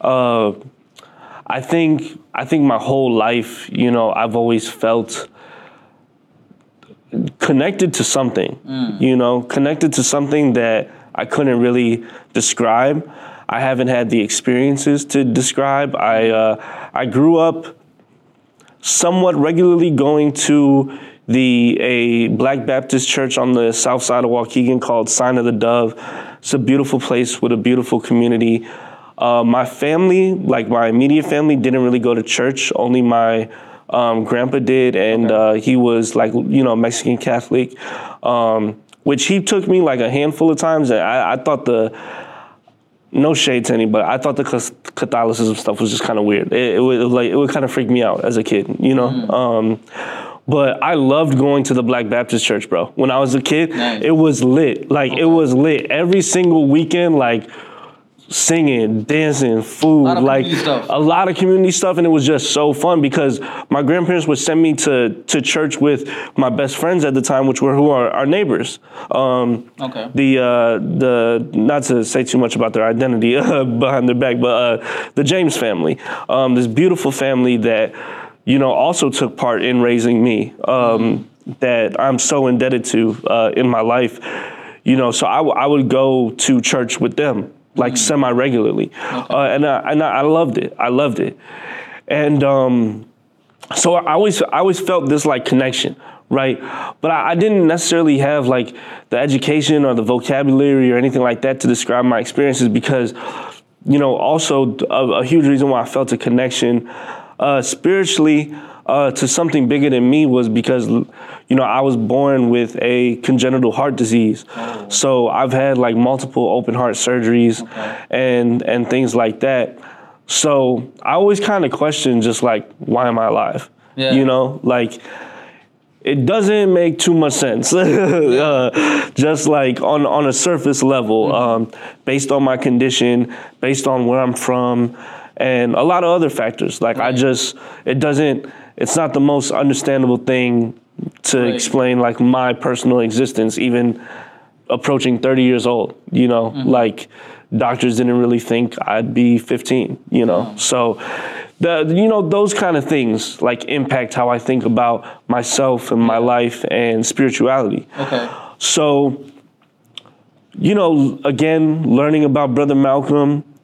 I think my whole life, I've always felt connected to something, connected to something that I couldn't really describe. I haven't had the experiences to describe. I grew up somewhat regularly going to a Black Baptist church on the south side of Waukegan called Sign of the Dove. It's a beautiful place with a beautiful community. My family, my immediate family, didn't really go to church. Only my grandpa did, and he was Mexican Catholic, which he took me a handful of times. And I thought no shade to anybody, I thought the Catholicism stuff was just kind of weird. It would kind of freak me out as a kid, But I loved going to the Black Baptist church, bro. When I was a kid, It was lit. It was lit every single weekend. Singing, dancing, food, a lot of community stuff, and it was just so fun because my grandparents would send me to church with my best friends at the time, who are our neighbors. The not to say too much about their identity behind their back, but the James family, this beautiful family that also took part in raising me, that I'm so indebted to in my life. So I would go to church with them. Semi-regularly. And I loved it. And so I always felt this connection, right? But I didn't necessarily have the education or the vocabulary or anything like that to describe my experiences because, also a huge reason why I felt a connection spiritually to something bigger than me was because, I was born with a congenital heart disease. Oh. So I've had multiple open heart surgeries and things like that. So I always kind of question just why am I alive? Yeah. It doesn't make too much sense. Just on a surface level, based on my condition, based on where I'm from, and a lot of other factors. It's not the most understandable thing to explain my personal existence, even approaching 30 years old, doctors didn't really think I'd be 15, So those kind of things impact how I think about myself and my life and spirituality. Okay. So, again, learning about Brother Malcolm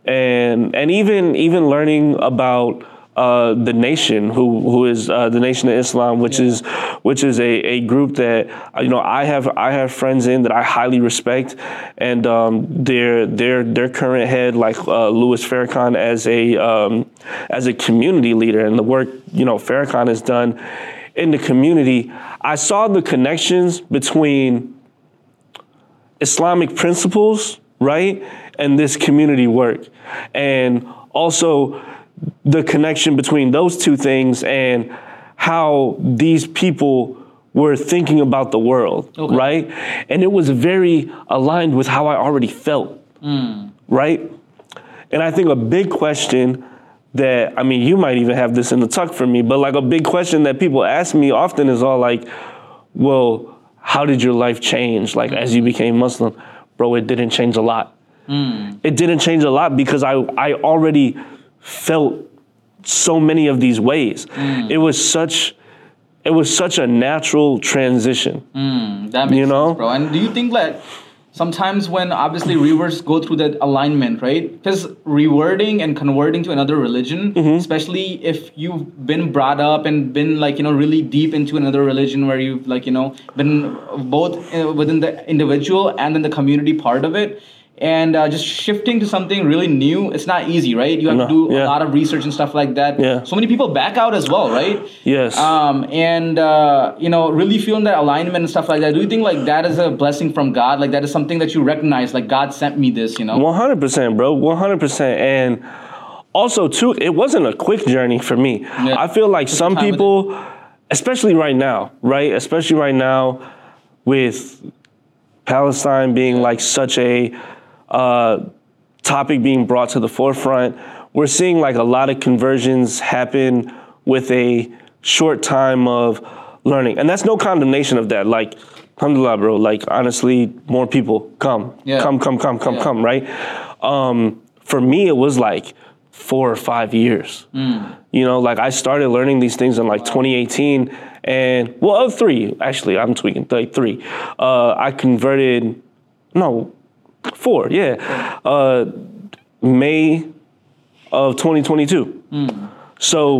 and even learning about the nation, who is the Nation of Islam, which is a group that I have friends in that I highly respect, and their current head, like Louis Farrakhan, as a community leader, and the work Farrakhan has done in the community. I saw the connections between Islamic principles, right, and this community work, and also the connection between those two things and how these people were thinking about the world, right? And it was very aligned with how I already felt, right? And I think a big question that, you might even have this in the tuck for me, but like a big question that people ask me often is all like, well, how did your life change? Like as you became Muslim? Bro, it didn't change a lot. It didn't change a lot because I already felt so many of these ways. It was such a natural transition. That makes sense, bro. And do you think that sometimes when obviously reverts go through that alignment, right? Because rewording and converting to another religion, especially if you've been brought up and been really deep into another religion where you've been both within the individual and in the community part of it, and just shifting to something really new, it's not easy, right? You have to do a lot of research and stuff like that. Yeah. So many people back out as well, right? Yes. And really feeling that alignment and stuff like that. Do you think that is a blessing from God? Like that is something that you recognize, like God sent me this, 100%, bro. 100%. And also, too, it wasn't a quick journey for me. Yeah. I feel like some people, especially right now with Palestine being such a topic being brought to the forefront, we're seeing a lot of conversions happen with a short time of learning. And that's no condemnation of that. Alhamdulillah, bro, honestly, more people come, right? For me, it was 4 or 5 years. I started learning these things in 2018, and 3, actually, I'm tweaking, 3. I converted, 4, May of 2022. So,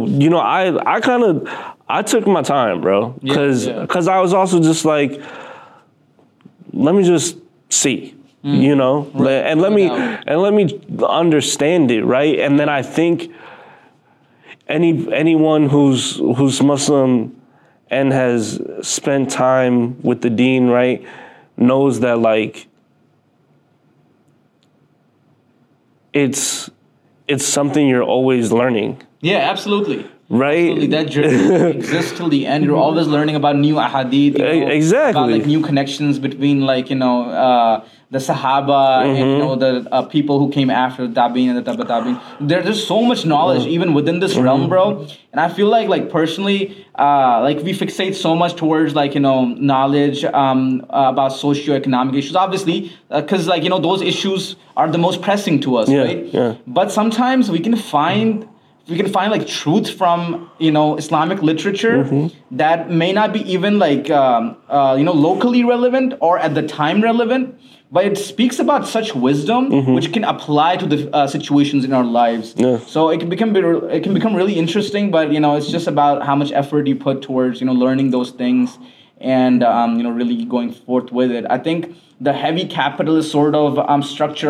I took my time, bro, because I was also just let me just see. Right. and let me understand it, right? And then I think anyone who's Muslim and has spent time with the deen, right, knows that it's something you're always learning. Yeah, absolutely. Right? Absolutely. That journey exists till the end. You're always learning about new ahadith. Exactly. About new connections between the Sahaba and the people who came after the Tabi'in and the Tabi'in Tabi'in. There's so much knowledge even within this realm, bro. And I feel like personally, we fixate so much towards knowledge about socioeconomic issues, obviously, because those issues are the most pressing to us, right? Yeah. But sometimes we can find truth from Islamic literature that may not be even locally relevant or at the time relevant, but it speaks about such wisdom which can apply to the situations in our lives. Yeah. So it can become really interesting, but it's just about how much effort you put towards learning those things and really going forth with it. I think the heavy capitalist sort of structure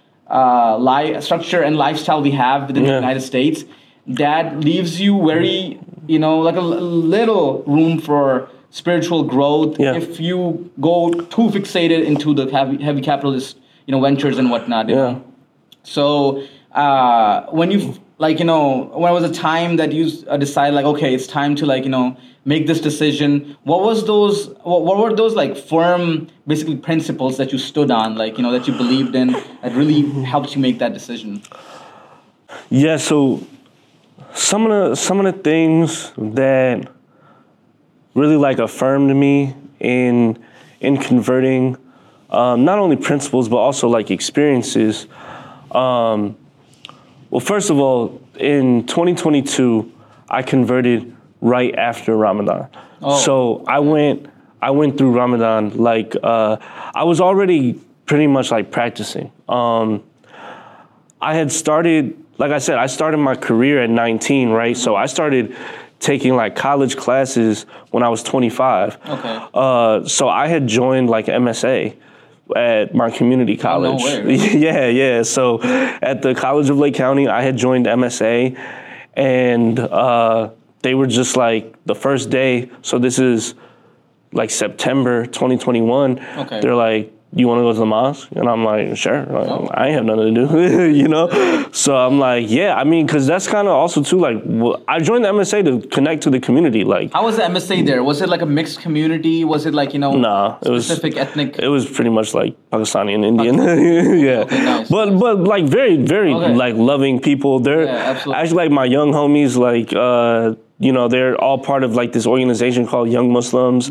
and lifestyle we have within the United States, that leaves you very, a little room for spiritual growth if you go too fixated into the heavy capitalist, ventures and whatnot. You know? So when you when it was a time that you decided okay, it's time to make this decision, what were those firm basically principles that you stood on, that you believed in, that really helped you make that decision? Yeah, so some of the things that really affirmed me in converting, not only principles but also experiences. Well, first of all, in 2022, I converted right after Ramadan. Oh. So I went through Ramadan I was already pretty much practicing. I I had started, like I said, I started my career at 19, right? So I started taking like college classes when I was 25. Okay. So I had joined like MSA at my community college. Oh, no way, really? Yeah. So at the College of Lake County, I had joined MSA, and they were just like the first day. So this is like September 2021. Okay. They're like, you want to go to the mosque? And I'm like, sure. Like, I ain't have nothing to do, you know? So I'm like, yeah, I mean, because that's kind of also too, like, I joined the MSA to connect to the community. Like, how was the MSA there? Was it like a mixed community? Was it like, Nah, specific ethnic? It was pretty much like Pakistani and Indian. Yeah. Okay, nice. But like very, very like loving people. They're actually like my young homies, like, you know, they're all part of like this organization called Young Muslims.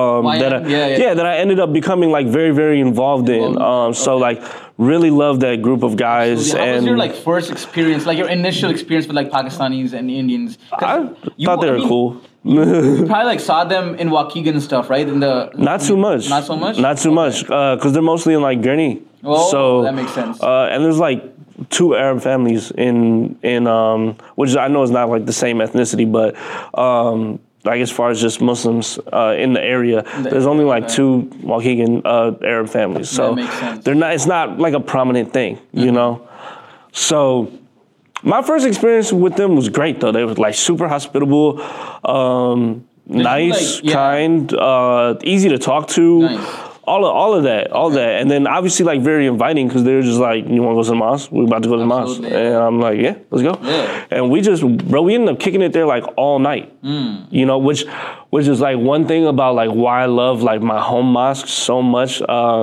That I ended up becoming like very, very involved in. So like really love that group of guys. So how was your like first experience, like your initial experience with like Pakistanis and Indians? I thought they were cool. You probably like saw them in Waukegan and stuff, right? Not too much. Not so much? Not too much, because they're mostly in like Gurney. Oh, so that makes sense. And there's like 2 Arab families in which I know is not like the same ethnicity, but like as far as just Muslims in the area, there's only like 2 Waukegan Arab families. So that makes sense. it's not like a prominent thing, you know. So my first experience with them was great though. They were like super hospitable, nice, kind, easy to talk to. Nice. All of that, and then obviously like very inviting because they were just like, you want to go to the mosque? We're about to go to the mosque, and I'm like, yeah, let's go. Yeah. And we ended up kicking it there like all night, you know, which is like one thing about like why I love like my home mosque so much.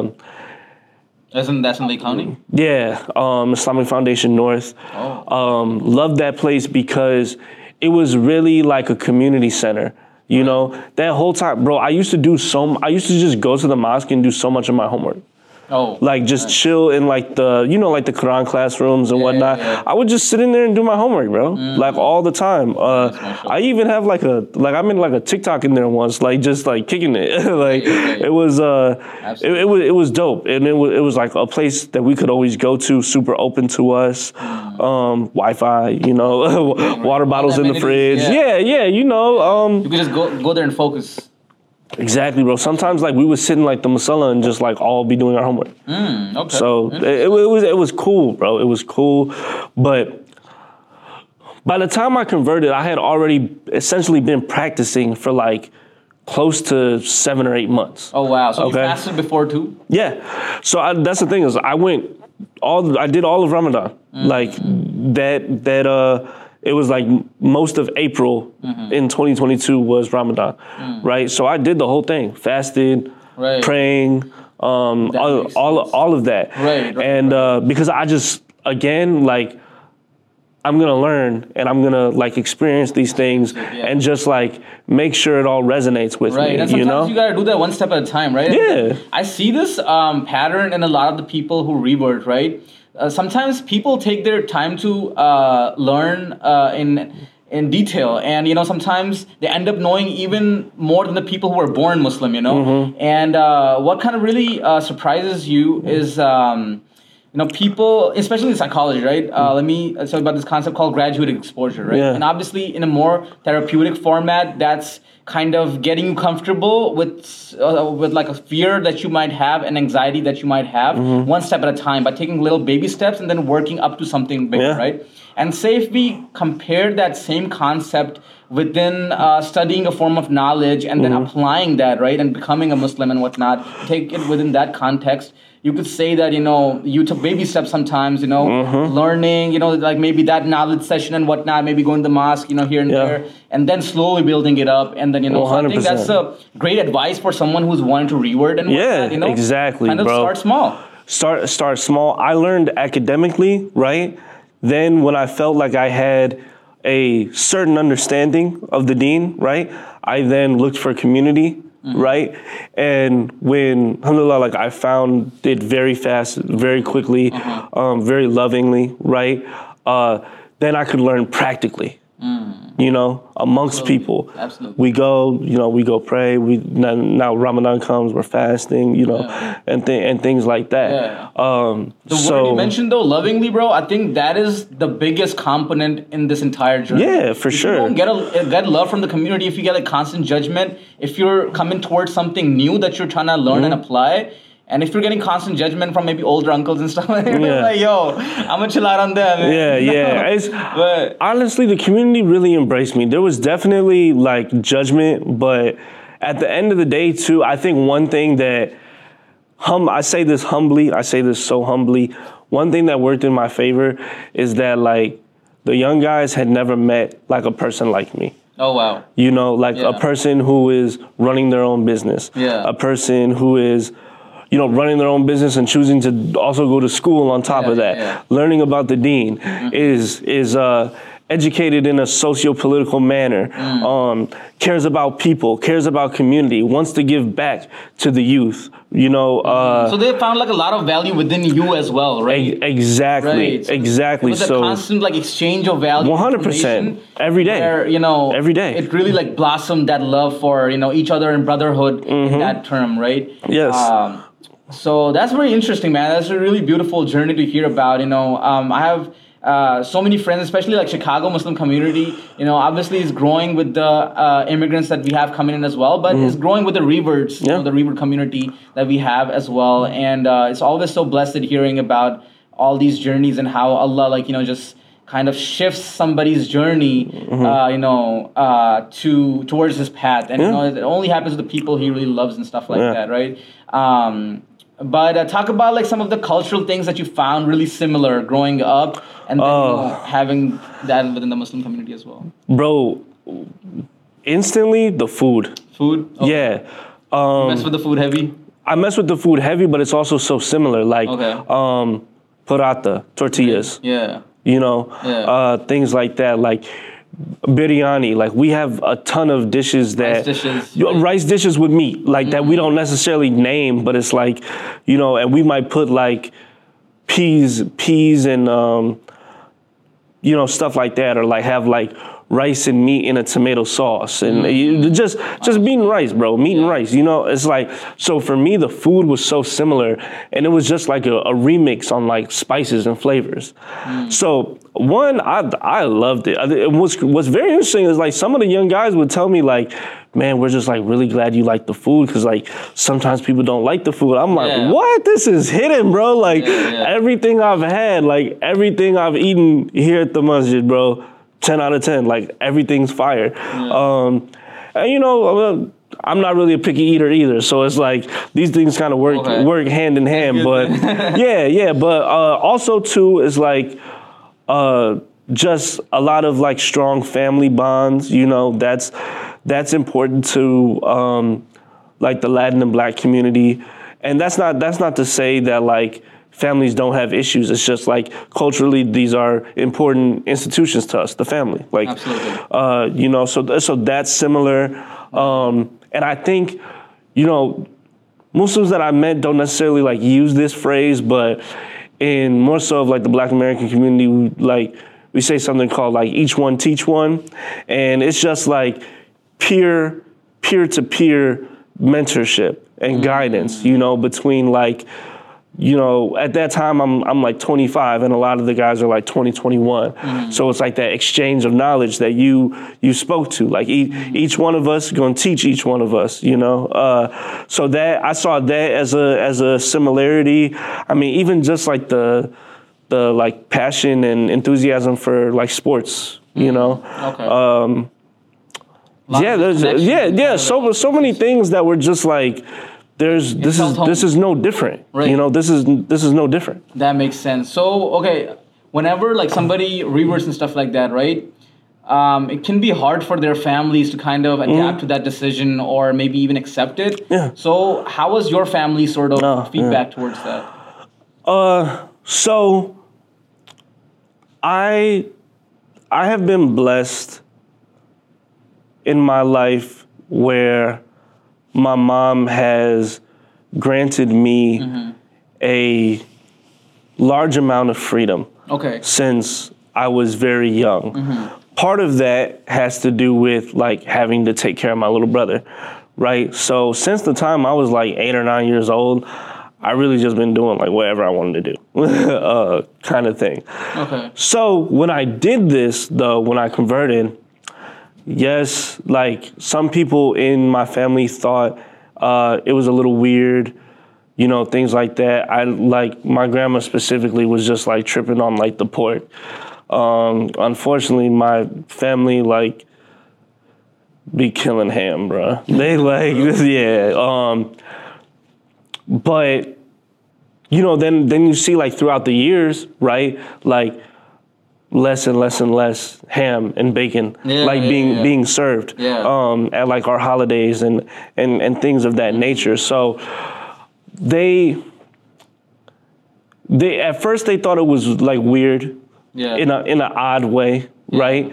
That's in Lake County? Yeah, Islamic Foundation North. Oh. Loved that place because it was really like a community center. You know, that whole time, bro, I used to just go to the mosque and do so much of my homework. Oh. Like just chill in like the Quran classrooms and whatnot. Yeah. I would just sit in there and do my homework, bro. Like all the time. I even have I made like a TikTok in there once, like just like kicking it. Like it was it was dope. And it was like a place that we could always go to, super open to us. Wi-Fi, you know, water bottles in the fridge. Yeah, you know. You could just go there and focus. Exactly, bro. Sometimes like we would sit in like the musalla and just like all be doing our homework. Okay. So it was cool, bro. It was cool, but by the time I converted, I had already essentially been practicing for like close to 7 or 8 months. Oh wow! So you fasted before too? Yeah. So that's the thing is I did all of Ramadan, like that. It was like most of April in 2022 was Ramadan, right? So I did the whole thing, fasted, praying, all of that. Right. And because I just, again, like, I'm going to learn and I'm going to like experience these things and just like make sure it all resonates with me, and sometimes you got to do that one step at a time, right? Yeah. I see this pattern in a lot of the people who revert, right? Sometimes people take their time to learn in detail, and you know sometimes they end up knowing even more than the people who are born Muslim, you know. And what kind of really surprises you is you know, people, especially in psychology, right? Let me talk about this concept called graduate exposure, right? And obviously, in a more therapeutic format, that's kind of getting you comfortable with like a fear that you might have, an anxiety that you might have, one step at a time, by taking little baby steps and then working up to something bigger, right? And say if we compare that same concept within studying a form of knowledge and then applying that, right, and becoming a Muslim and whatnot, take it within that context, you could say that, you know, you took baby steps sometimes, you know, learning, you know, like maybe that knowledge session and whatnot, maybe going to the mosque, you know, here and there, and then slowly building it up. And then, you know, so I think that's a great advice for someone who's wanting to reword and whatnot, you know. Exactly, kind of bro. Start small. Start small. I learned academically, right? Then when I felt like I had a certain understanding of the deen, right, I then looked for community, right? And when, alhamdulillah, like I found it very fast, very quickly, very lovingly, right? Then I could learn practically, you know, amongst people. Absolutely. We go pray. Now Ramadan comes, we're fasting, you know, and things like that. Yeah. The word you mentioned though, lovingly, bro, I think that is the biggest component in this entire journey. Yeah, for sure. If you don't get love from the community, if you get like constant judgment, if you're coming towards something new that you're trying to learn and apply, and if you're getting constant judgment from maybe older uncles and stuff, like yo, I'm gonna chill out on them. Man. Yeah. But honestly, the community really embraced me. There was definitely like judgment, but at the end of the day, too, I think one thing that I say this so humbly. One thing that worked in my favor is that like the young guys had never met like a person like me. Oh, wow. You know, like a person who is running their own business. Yeah. A person who is, you know, running their own business and choosing to also go to school on top of that. Yeah. Learning about the dean is educated in a socio-political manner, cares about people, cares about community, wants to give back to the youth, you know. So they found like a lot of value within you as well, right? Exactly, right. exactly. It was a constant like exchange of value. 100%, every day. Where, you know, every day. It really like blossomed that love for, you know, each other and brotherhood in that term, right? Yes. So that's very interesting, man. That's a really beautiful journey to hear about. You know, I have so many friends, especially like Chicago Muslim community, you know, obviously is growing with the immigrants that we have coming in as well, but it's growing with the reverts, you know, the revert community that we have as well. And it's always so blessed hearing about all these journeys and how Allah, like, you know, just kind of shifts somebody's journey, towards his path. And, you know, it only happens to the people he really loves and stuff like that, right? But talk about like some of the cultural things that you found really similar growing up and then having that within the Muslim community as well. Bro, instantly the food. Food? Okay. Yeah. You mess with the food heavy? I mess with the food heavy, but it's also so similar. Like paratha, tortillas. Yeah. You know, things like that. Like biryani, like we have a ton of dishes that rice dishes with meat, like that we don't necessarily name, but it's like, you know, and we might put like peas and you know, stuff like that, or like have like rice and meat in a tomato sauce, and just meat and rice, bro. Meat and rice, you know. It's like, so for me, the food was so similar, and it was just like a remix on like spices and flavors. So one, I loved it. What's very interesting is like some of the young guys would tell me like, man, we're just like really glad you like the food, because like sometimes people don't like the food. I'm like, what? This is hidden, bro. Like everything I've had, like everything I've eaten here at the masjid, bro, 10 out of 10, like everything's fire. And you know, I'm not really a picky eater either, so it's like these things kind of work hand in hand. But but also too is like just a lot of like strong family bonds. You know, that's important to like the Latin and Black community, and that's not to say that like families don't have issues. It's just like culturally, these are important institutions to us, the family. Like, absolutely. You know, so that's similar. And I think, you know, Muslims that I met don't necessarily like use this phrase, but in more so of like the Black American community, we say something called like each one teach one, and it's just like peer-to-peer mentorship and guidance, you know, between like, you know, at that time I'm like 25 and a lot of the guys are like 20, 21. So it's like that exchange of knowledge that you spoke to. Like each one of us going to teach each one of us, you know. So that I saw that as a similarity. I mean, even just like the like passion and enthusiasm for like sports, you know. So many things that were just like, this is no different. Right. You know, this is no different. That makes sense. So, okay, whenever like somebody reverts and stuff like that, right? It can be hard for their families to kind of adapt to that decision or maybe even accept it. Yeah. So, how was your family sort of feedback towards that? So I have been blessed in my life where my mom has granted me a large amount of freedom since I was very young. part of that has to do with like having to take care of my little brother, right? So since the time I was like 8 or 9 years old, I really just been doing like whatever I wanted to do, kind of thing. Okay. So when I did this though, when I converted, yes, like some people in my family thought it was a little weird, you know, things like that. I like my grandma specifically was just like tripping on like the pork. Unfortunately, my family like be killing ham, bro. They like, yeah. But you know, then you see like throughout the years, right? Like less and less and less ham and bacon, being served at like our holidays and things of that nature. So they at first they thought it was like weird, in an odd way, right?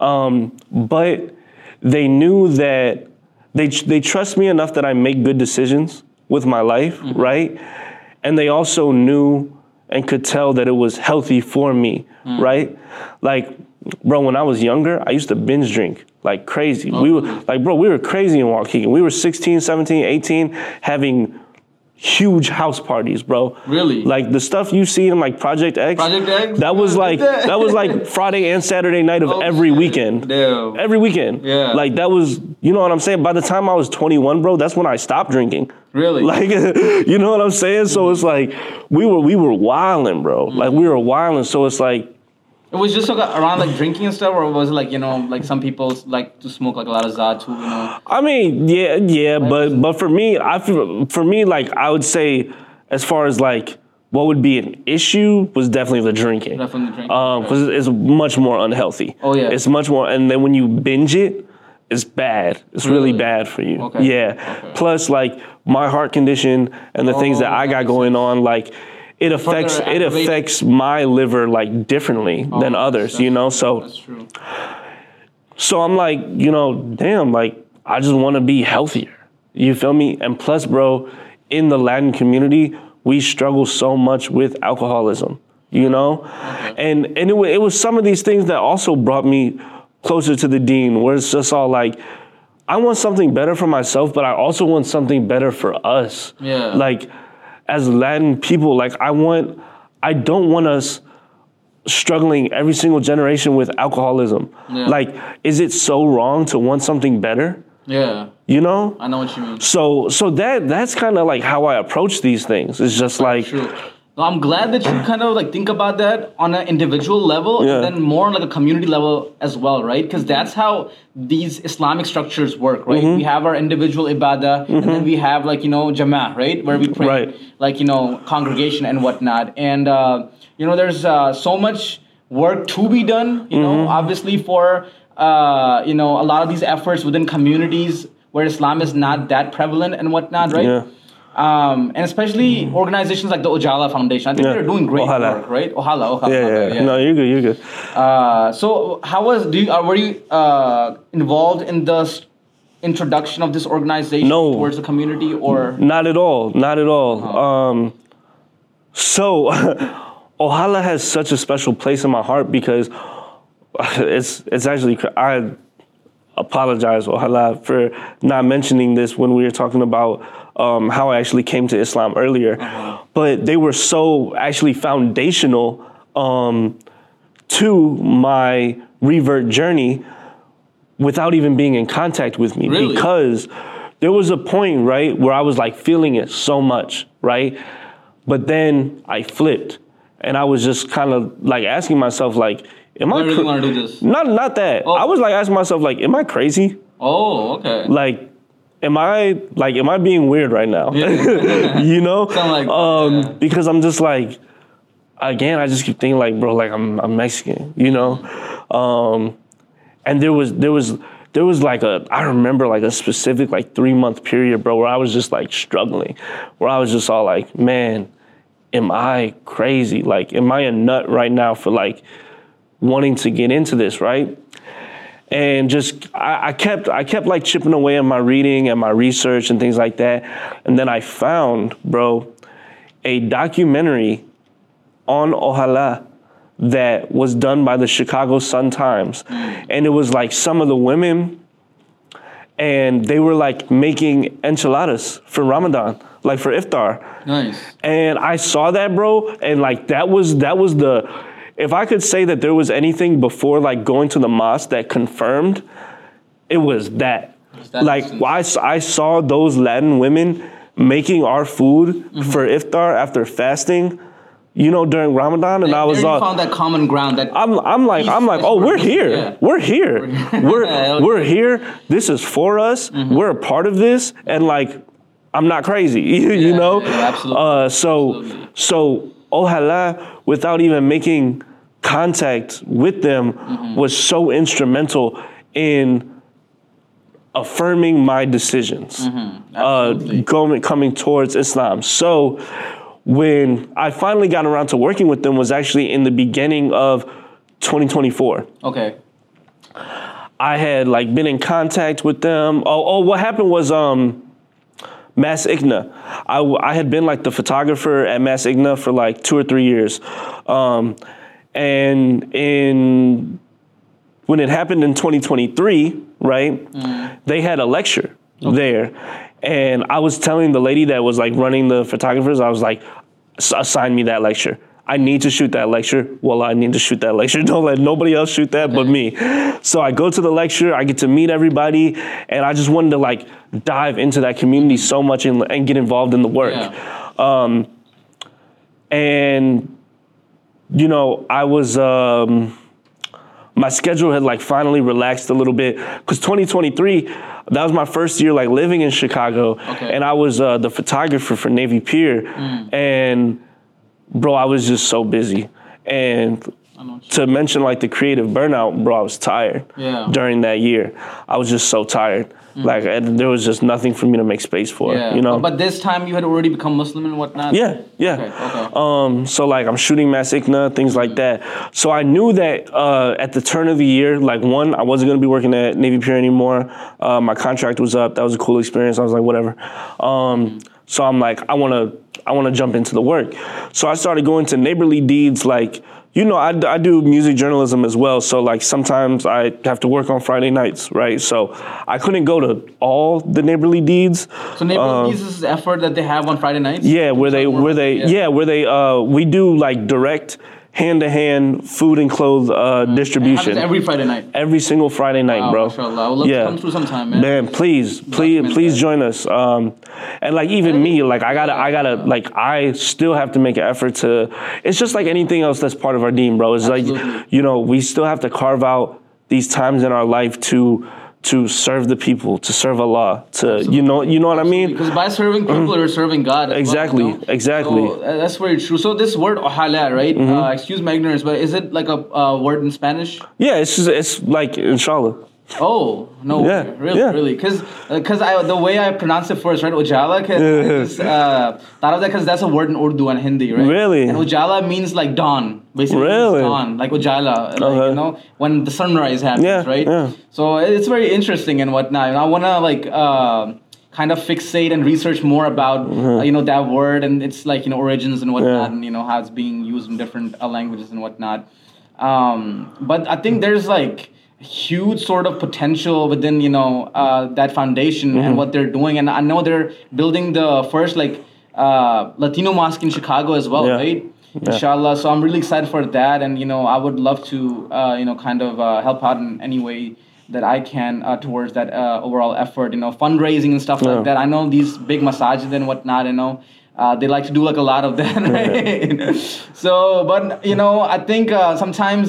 But they knew that they trust me enough that I make good decisions with my life, right? And they also knew and could tell that it was healthy for me, right? Like, bro, when I was younger, I used to binge drink like crazy. We were crazy in Waukegan. We were 16, 17, 18, having huge house parties, bro. Really? Like the stuff you see in like Project X. That was like Friday and Saturday night of every weekend. Damn. Every weekend. Yeah. Like that was, you know what I'm saying? By the time I was 21, bro, that's when I stopped drinking. Really? Like, you know what I'm saying? So it's like we were wilding, bro. Like we were wilding. So it's like, it was just around like drinking and stuff, or was it like, you know, like some people like to smoke like a lot of Zatu, you know? I mean, yeah, but for me, like I would say, as far as like what would be an issue was definitely the drinking. Definitely the drinking. Because it's much more unhealthy. Oh yeah. It's much more, and then when you binge it, it's bad. It's really bad for you. Okay. Yeah. Okay. Plus, like my heart condition and the things that I got going on, like. It affects my liver like differently than others, you know. So that's true. So I'm like, you know, damn, like I just want to be healthier. You feel me? And plus, bro, in the Latin community, we struggle so much with alcoholism, you know. And it was some of these things that also brought me closer to the dean, where it's just all like, I want something better for myself, but I also want something better for us. Yeah. Like, as Latin people, like I don't want us struggling every single generation with alcoholism. Yeah. Like, is it so wrong to want something better? Yeah. You know? I know what you mean. So that's kind of like how I approach these things. It's just like... True. Well, I'm glad that you kind of like think about that on an individual level and then more on like a community level as well, right? Because that's how these Islamic structures work, right? We have our individual ibadah and then we have like, you know, jama'ah, right? Where we pray, like, you know, congregation and whatnot. And, you know, there's so much work to be done, you know, obviously for, you know, a lot of these efforts within communities where Islam is not that prevalent and whatnot, right? Yeah. And especially organizations like the Ujala Foundation. I think they're doing great work, right? Ohala. Yeah. No, you're good. So how were you involved in the introduction of this organization towards the community, or? Not at all. So Ohala has such a special place in my heart because it's actually, I apologize, Ohala, for not mentioning this when we were talking about how I actually came to Islam earlier. But they were so actually foundational to my revert journey without even being in contact with me. Really? Because there was a point, right, where I was like feeling it so much, right? But then I flipped and I was just kind of like asking myself, like, am I really want to do this? Not that. I was like asking myself, like, am I crazy? Oh, okay. Like, am I being weird right now? You know? Because I'm just like, again, I just keep thinking like, bro, like I'm Mexican, you know? And there was like I remember like a specific like 3-month period, bro, where I was just like struggling, where I was just all like, man, am I crazy? Like, am I a nut right now for like wanting to get into this, right? And just, I kept like chipping away at my reading and my research and things like that. And then I found, bro, a documentary on Ohala that was done by the Chicago Sun-Times. And it was like some of the women, and they were like making enchiladas for Ramadan, like for iftar. Nice. And I saw that, bro, and like that was the, if I could say that there was anything before like going to the mosque that confirmed, it was that. Like I saw those Latin women making our food for iftar after fasting, you know, during Ramadan, and I was all found that common ground. That I'm like, oh, we're here. Yeah. We're here. We're here. This is for us. We're a part of this, and like, I'm not crazy, you know. Yeah, absolutely. So Ojalá, without even making contact with them, was so instrumental in affirming my decisions, coming towards Islam. So when I finally got around to working with them was actually in the beginning of 2024. Okay. I had like been in contact with them. What happened was Mass IGNA. I had been like the photographer at Mass IGNA for like 2 or 3 years. And when it happened in 2023, right, they had a lecture there. And I was telling the lady that was like running the photographers, I was like, assign me that lecture. I need to shoot that lecture. Well, I need to shoot that lecture. Don't let nobody else shoot that but me. So I go to the lecture, I get to meet everybody, and I just wanted to like dive into that community so much and get involved in the work. Yeah. And, you know, I was, my schedule had like finally relaxed a little bit because 2023, that was my first year like living in Chicago. Okay. And I was the photographer for Navy Pier. And bro, I was just so busy. And to mention like the creative burnout, bro, I was tired during that year. I was just so tired. Like there was just nothing for me to make space for, you know? But this time you had already become Muslim and whatnot? Yeah. Okay. So like I'm shooting Mass IGNA, things like that. So I knew that at the turn of the year, like one, I wasn't going to be working at Navy Pier anymore. My contract was up. That was a cool experience. I was like, whatever. So I'm like, I want to jump into the work. So I started going to Neighborly Deeds, like, you know, I do music journalism as well. So like sometimes I have to work on Friday nights, right? So I couldn't go to all the Neighborly Deeds. So Neighborly Deeds is the effort that they have on Friday nights? Yeah, we do like direct hand-to-hand food and clothes distribution. It happens every Friday night? Every single Friday night, bro. Mashallah. I would love to come through sometime, man. Man, please join us. And like even me, like I gotta, like I still have to make an effort to, it's just like anything else that's part of our deen, bro. It's like, you know, we still have to carve out these times in our life to serve the people, to serve Allah, you know what I mean? Because by serving people, you're serving God. Exactly, well, you know? exactly. So, that's very true. So this word ojalá, right? Excuse my ignorance, but is it like a word in Spanish? Yeah, it's like inshallah. Oh no! Yeah, really? Because the way I pronounce it first, right? Ujala, thought of that because that's a word in Urdu and Hindi, right? Really? And Ujala means like dawn, basically. Really? Dawn, like Ujala, like, you know, when the sunrise happens, right? Yeah. So it's very interesting and whatnot. And I wanna like kind of fixate and research more about you know, that word and its like, you know, origins and whatnot, and you know how it's being used in different languages and whatnot. But I think there's like huge sort of potential within, you know, that foundation and what they're doing. And I know they're building the first like Latino mosque in Chicago as well, right? Inshallah. So I'm really excited for that. And, you know, I would love to, you know, kind of help out in any way that I can towards that overall effort, you know, fundraising and stuff like that. I know these big masajid and whatnot, you know, they like to do like a lot of that, right? So, but, you know, I think sometimes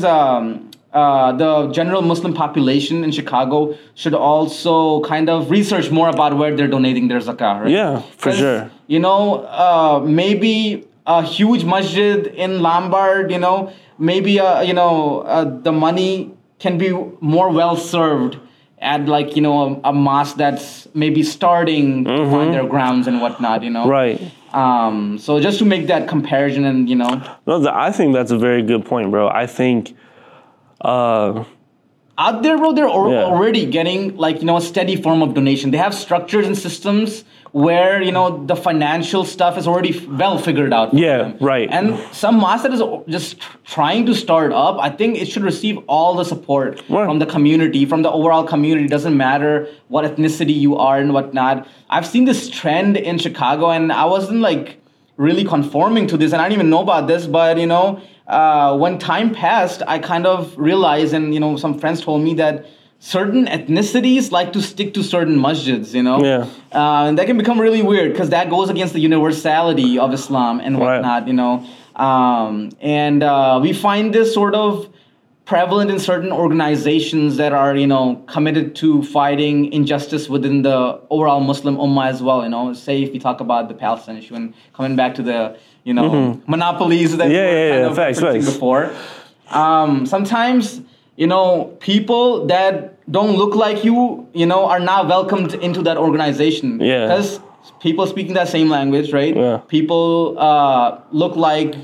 the general Muslim population in Chicago should also kind of research more about where they're donating their zakah, right? Yeah, for sure. You know, maybe a huge masjid in Lombard, you know, maybe, you know, the money can be more well served at like, you know, a mosque that's maybe starting to find their grounds and whatnot, you know? Right. So just to make that comparison and, you know. No, I think that's a very good point, bro. I think out there, bro, they're Yeah. already getting like, a steady form of donation. They have structures and systems where, the financial stuff is already well figured out for Yeah, them. right. And some mosque that is just trying to start up, I think it should receive all the support Right. from the community, from the overall community. Doesn't matter what ethnicity you are and whatnot. I've seen this trend in Chicago, and I wasn't like really conforming to this, and I didn't even know about this, but when time passed, I kind of realized, and some friends told me that certain ethnicities like to stick to certain masjids, Yeah. and that can become really weird because that goes against the universality of Islam and Right. whatnot, and we find this sort of prevalent in certain organizations that are, committed to fighting injustice within the overall Muslim ummah as well. Say if we talk about the Palestine issue and coming back to the, monopolies that we were kind of Facts. referencing before. Sometimes, people that don't look like you, are now welcomed into that organization. Yeah. Because people speaking that same language, right? Yeah. People look like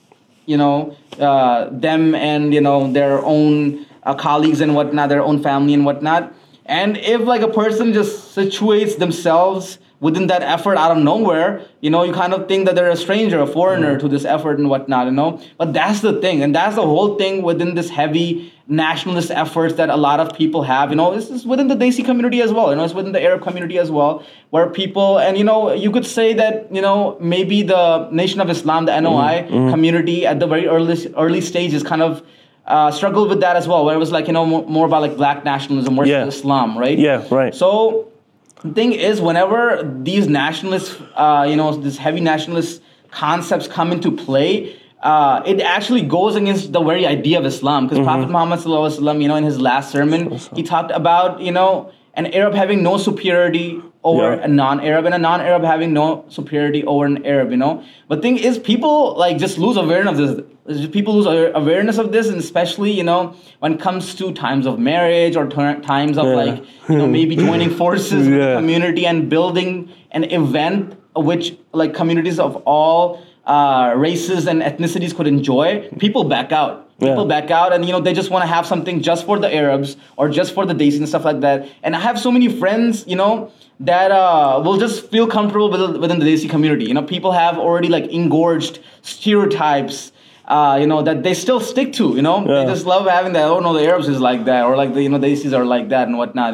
them and their own colleagues and whatnot, their own family and whatnot. And if like a person just situates themselves within that effort out of nowhere, you kind of think that they're a stranger, a foreigner to this effort and whatnot, But that's the thing, and that's the whole thing within this heavy nationalist efforts that a lot of people have. This is within the Desi community as well. It's within the Arab community as well, where people, and you could say that maybe the Nation of Islam, the NOI community, at the very early stages, kind of struggled with that as well, where it was like more about like black nationalism versus Islam, right? Yeah, right. So the thing is, whenever these nationalists, this heavy nationalist concepts come into play, it actually goes against the very idea of Islam. Because Prophet Muhammad sallallahu alaihi wasallam, in his last sermon, he talked about, an Arab having no superiority over a non-Arab, and a non-Arab having no superiority over an Arab, But thing is, people like just lose awareness of this. People lose awareness of this, and especially, when it comes to times of marriage or times of like, maybe joining forces with the community and building an event which like communities of all races and ethnicities could enjoy, people back out. People back out, and they just want to have something just for the Arabs or just for the Desis and stuff like that. And I have so many friends, that will just feel comfortable within the Desi community. People have already like engorged stereotypes, that they still stick to. They just love having that. Oh no, the Arabs is like that, or like the the Desis are like that and whatnot.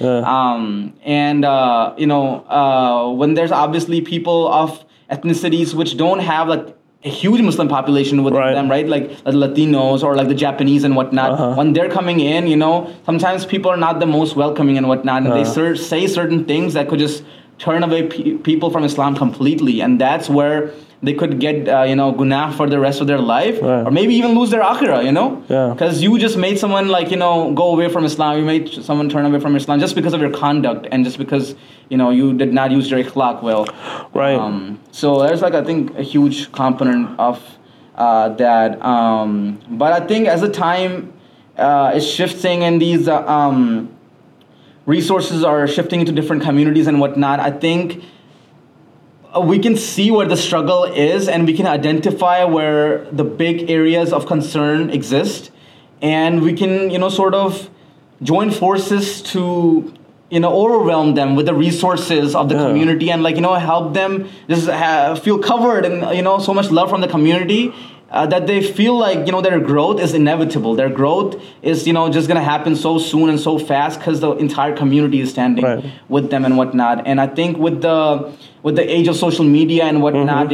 When there's obviously people of ethnicities which don't have like a huge Muslim population within them, right? Like the Latinos or like the Japanese and whatnot. When they're coming in, sometimes people are not the most welcoming and whatnot, and they say certain things that could just turn away people from Islam completely, and that's where they could get gunah for the rest of their life, or maybe even lose their akhirah, because you just made someone like go away from Islam, you made someone turn away from Islam just because of your conduct and just because you did not use your ikhlaq well, so there's like I think a huge component of that, but I think as the time is shifting and these resources are shifting into different communities and whatnot, I think we can see where the struggle is, and we can identify where the big areas of concern exist, and we can sort of join forces to overwhelm them with the resources of the community, and like help them just feel covered and so much love from the community, that they feel like their growth is inevitable. Their growth is just gonna happen so soon and so fast because the entire community is standing with them and whatnot. And I think with the age of social media and whatnot,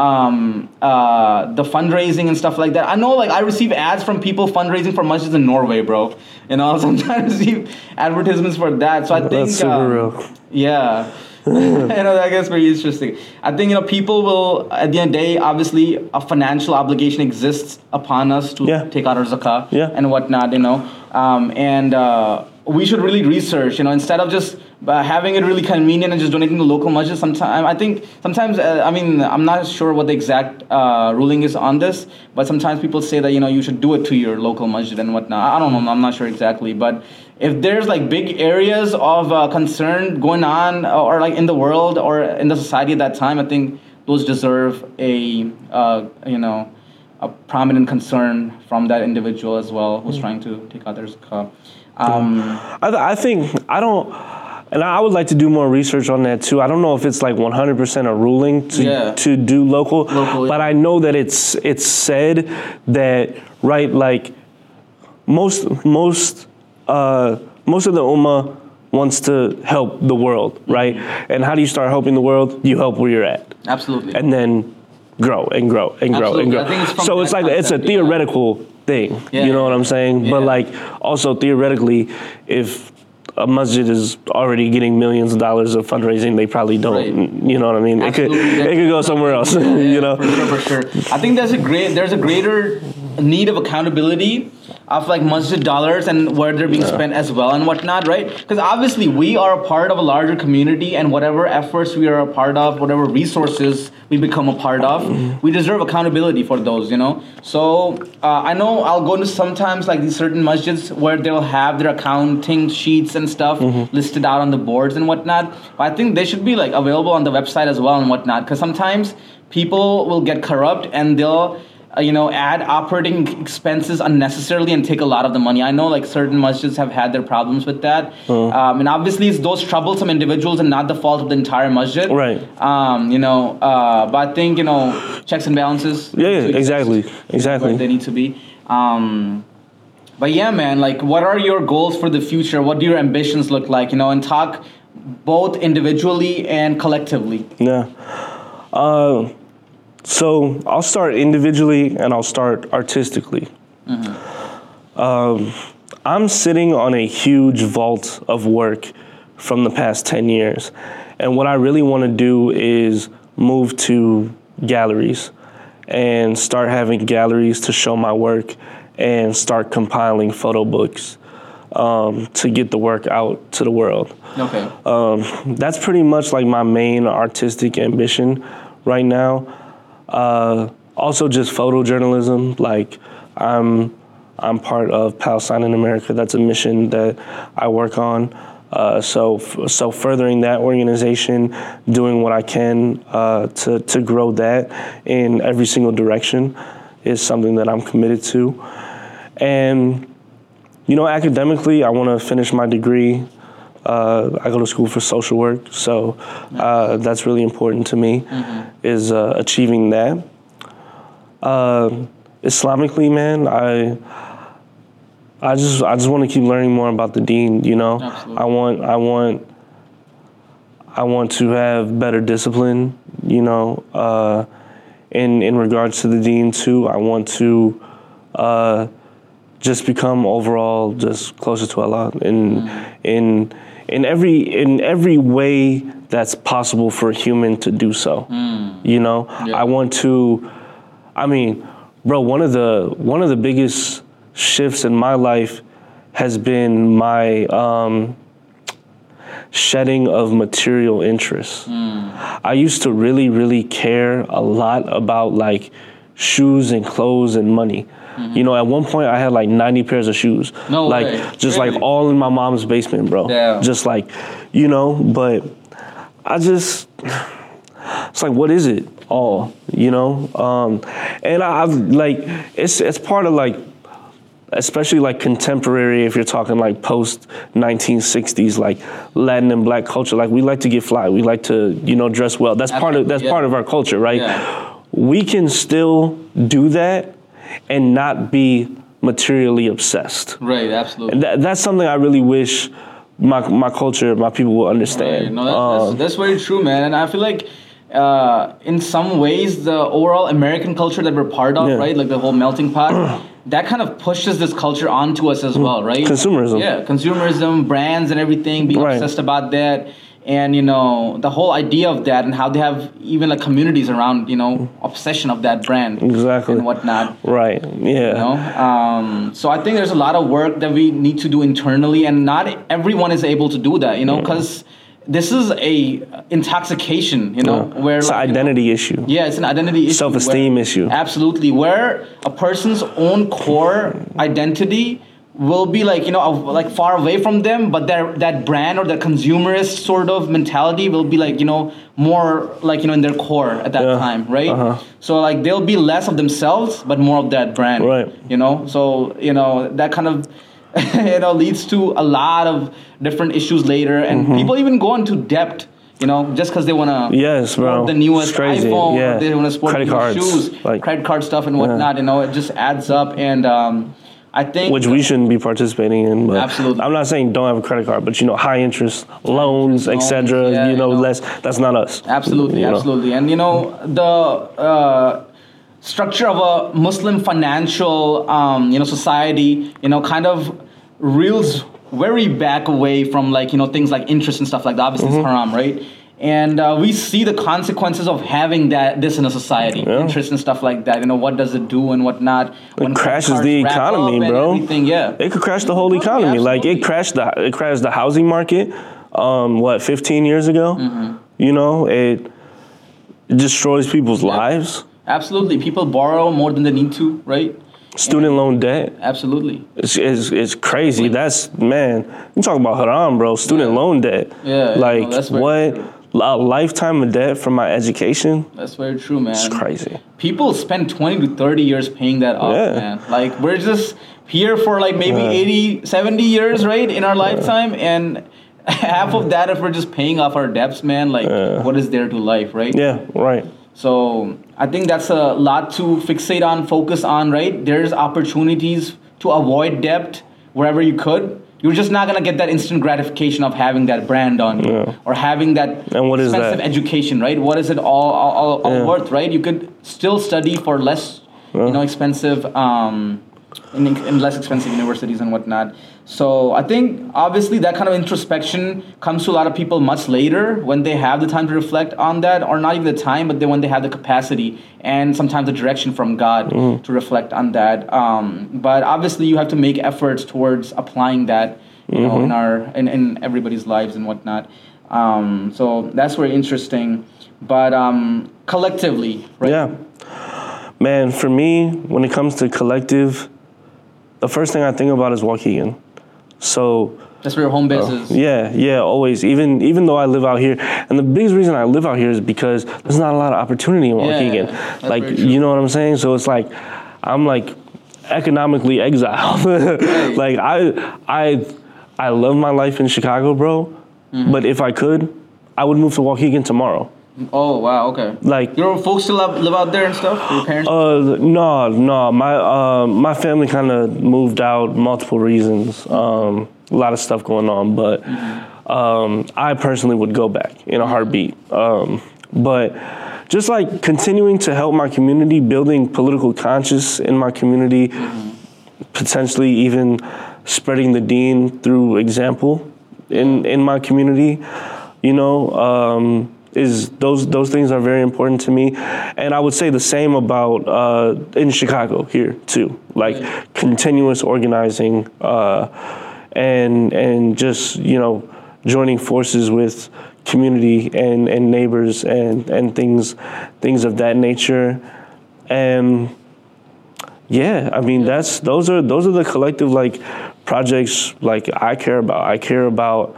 the fundraising and stuff like that. I know, like I receive ads from people fundraising for masjids in Norway, bro. Sometimes I receive advertisements for that. So I think that's super real. Yeah. That gets very interesting. I think people will, at the end of the day, obviously a financial obligation exists upon us to take out our zakah and whatnot, and we should really research, instead of just having it really convenient and just donating to local masjid. Sometimes I'm not sure what the exact ruling is on this, but sometimes people say that you should do it to your local masjid and whatnot. I don't know, I'm not sure exactly, but if there's like big areas of concern going on or like in the world or in the society at that time, I think those deserve a prominent concern from that individual as well who's trying to take out their zakah. I think I don't, and I would like to do more research on that too. I don't know if it's like 100% a ruling to do local, but I know that it's said that, right, like most of the ummah wants to help the world, right? And how do you start helping the world? You help where you're at. Absolutely. And then grow and grow and grow and grow. I think it's so it's like it's a theoretical thing, you know what I'm saying? Yeah. But like also theoretically, if a masjid is already getting millions of dollars of fundraising, they probably don't, you know what I mean? Absolutely. It could go somewhere else, you know? For sure. I think there's a greater need of accountability of like masjid dollars and where they're being spent as well and whatnot, right? Because obviously we are a part of a larger community, and whatever efforts we are a part of, whatever resources we become a part of, we deserve accountability for those, you know? So I know I'll go to sometimes like these certain masjids where they'll have their accounting sheets and stuff listed out on the boards and whatnot. But I think they should be like available on the website as well and whatnot, because sometimes people will get corrupt and they'll add operating expenses unnecessarily and take a lot of the money. I know like certain masjids have had their problems with that. And obviously it's those troublesome individuals and not the fault of the entire masjid. Right. But I think, checks and balances. Yeah, exactly. Where they need to be. But yeah, man, like what are your goals for the future? What do your ambitions look like? And talk both individually and collectively. Yeah. So I'll start individually and I'll start artistically. I'm sitting on a huge vault of work from the past 10 years. And what I really want to do is move to galleries and start having galleries to show my work and start compiling photo books to get the work out to the world. Okay. That's pretty much like my main artistic ambition right now. Also just photojournalism, like I'm part of Palestine in America. That's a mission that I work on. So furthering that organization, doing what I can to grow that in every single direction is something that I'm committed to. And, academically, I want to finish my degree. I go to school for social work, so that's really important to me, is achieving that. Islamically, man, I just want to keep learning more about the deen. Absolutely. I want to have better discipline. In regards to the deen too. I want to just become overall just closer to Allah in every way that's possible for a human to do so. I want to. One of the biggest shifts in my life has been my shedding of material interests. I used to really, really care a lot about like shoes and clothes and money. At one point I had like 90 pairs of shoes. No like way. Just really? Like all in my mom's basement, bro. Yeah. Just like, but it's like, what is it all, and I've like, it's part of like, especially like contemporary, if you're talking like post 1960s, like Latin and Black culture, like we like to get fly, we like to, dress well. That's part of our culture, right? Yeah. We can still do that and not be materially obsessed. Right, absolutely. And that's something I really wish my culture, my people will understand. Right. No, that's very true, man. And I feel like in some ways, the overall American culture that we're part of, right, like the whole melting pot, that kind of pushes this culture onto us as well, right? Consumerism. Yeah, consumerism, brands and everything, being obsessed about that. And, the whole idea of that and how they have even like communities around, obsession of that brand. Exactly. And whatnot. Right, yeah. So I think there's a lot of work that we need to do internally, and not everyone is able to do that, because this is a intoxication, where it's like, an identity issue. Yeah, it's an identity issue. Self-esteem issue. Absolutely. Where a person's own core identity will be like, like far away from them, but that brand or that consumerist sort of mentality will be like, more like, in their core at that time, right? So like they'll be less of themselves, but more of that brand, right? So, that kind of leads to a lot of different issues later, and people even go into debt. Just because they want to sport the newest iPhone, or they want to sport credit cards, shoes, credit card stuff and whatnot. It just adds up, and I think which we shouldn't be participating in. But absolutely, I'm not saying don't have a credit card, but high interest loans, etc. Less. That's not us. Absolutely, absolutely, and the structure of a Muslim financial society, kind of reels very back away from things like interest and stuff like that. Obviously, it's haram, right? And we see the consequences of having this in a society, interest and stuff like that. What does it do and whatnot? It crashes the economy, bro. It could crash the whole economy. Absolutely. It crashed the housing market. 15 years ago? It destroys people's lives. Absolutely, people borrow more than they need to, right? Student loan debt. Absolutely. It's crazy. That's, man, you talking about haram, bro. Student loan debt. Yeah. That's what? True. A lifetime of debt for my education? That's very true, man. It's crazy. People spend 20 to 30 years paying that off, man. We're just here for maybe 80, 70 years, right, in our lifetime, and half of that if we're just paying off our debts, man, what is there to life, right? Yeah, right. So I think that's a lot to fixate on, focus on, right? There's opportunities to avoid debt wherever you could. You're just not gonna get that instant gratification of having that brand on you or having that expensive education, right? What is it all worth, right? You could still study for less, expensive, in less expensive universities and whatnot. So I think obviously that kind of introspection comes to a lot of people much later when they have the time to reflect on that, or not even the time, but then when they have the capacity and sometimes the direction from God to reflect on that. But obviously you have to make efforts towards applying that, in everybody's lives and whatnot. So that's very interesting. But collectively, right? Yeah. Man, for me, when it comes to collective, the first thing I think about is Waukegan. So that's where your home base is. Yeah, always. Even though I live out here, and the biggest reason I live out here is because there's not a lot of opportunity in Waukegan. You know what I'm saying? So it's I'm economically exiled. I love my life in Chicago, bro. But if I could, I would move to Waukegan tomorrow. Oh wow, okay. Your folks still live out there and stuff? Your parents? No. My family kind of moved out, multiple reasons. A lot of stuff going on, but I personally would go back in a heartbeat. But just continuing to help my community, building political conscience in my community, potentially even spreading the deen through example in my community, is those things are very important to me. And I would say the same about in Chicago here too, continuous organizing and just joining forces with community and neighbors and things of that nature. And those are the collective projects I care about. I care about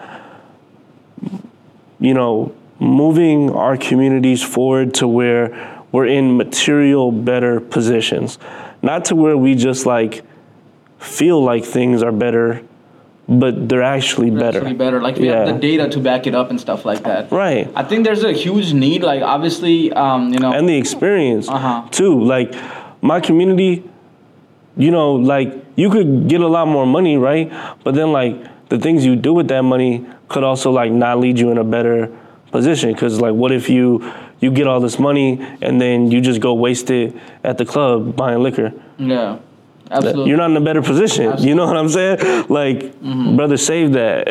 moving our communities forward to where we're in material better positions, not to where we just feel like things are better, but they're actually better. We have the data to back it up and stuff like that. Right. I think there's a huge need, obviously, and the experience too. My community, you could get a lot more money, right? But then the things you do with that money could also not lead you in a better position, because what if you get all this money and then you just go waste it at the club buying liquor? Yeah, absolutely. You're not in a better position. Absolutely. You know what I'm saying? Brother, save that.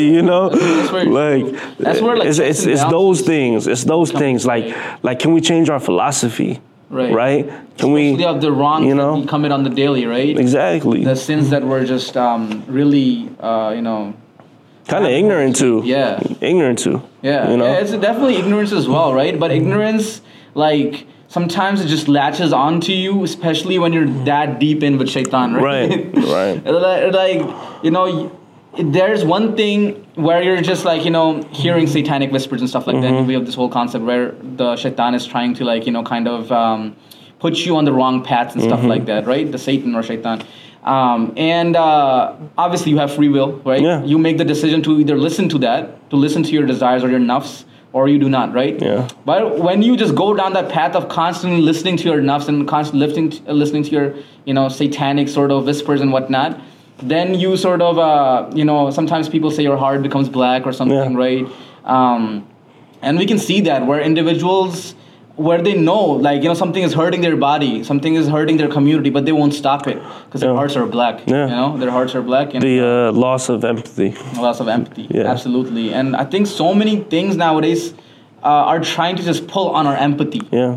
That's where it's those things. It's those things. Can we change our philosophy? Right? Can Especially of the wrongs that we commit on the daily, right? Exactly. The sins that we're just really kind of ignorant to. Yeah. Ignorant to. Yeah. Yeah, it's definitely ignorance as well, right? But ignorance, sometimes it just latches onto you, especially when you're that deep in with shaitan, right? Right. There's one thing where you're just hearing satanic whispers and stuff like that. We have this whole concept where the shaitan is trying to put you on the wrong paths and stuff like that, right? The Satan or shaitan. And obviously you have free will, right? Yeah. You make the decision to either listen to that, to listen to your desires or your nafs, or you do not, right? Yeah. But when you just go down that path of constantly listening to your nafs and constantly listening to your, satanic sort of whispers and whatnot, then you sort of, sometimes people say your heart becomes black or something, right? And we can see that where individuals, where they know, something is hurting their body, something is hurting their community, but they won't stop it because their hearts are black. Yeah. Their hearts are black. And The loss of empathy. Loss of empathy. Yeah. Absolutely. And I think so many things nowadays are trying to just pull on our empathy. Yeah.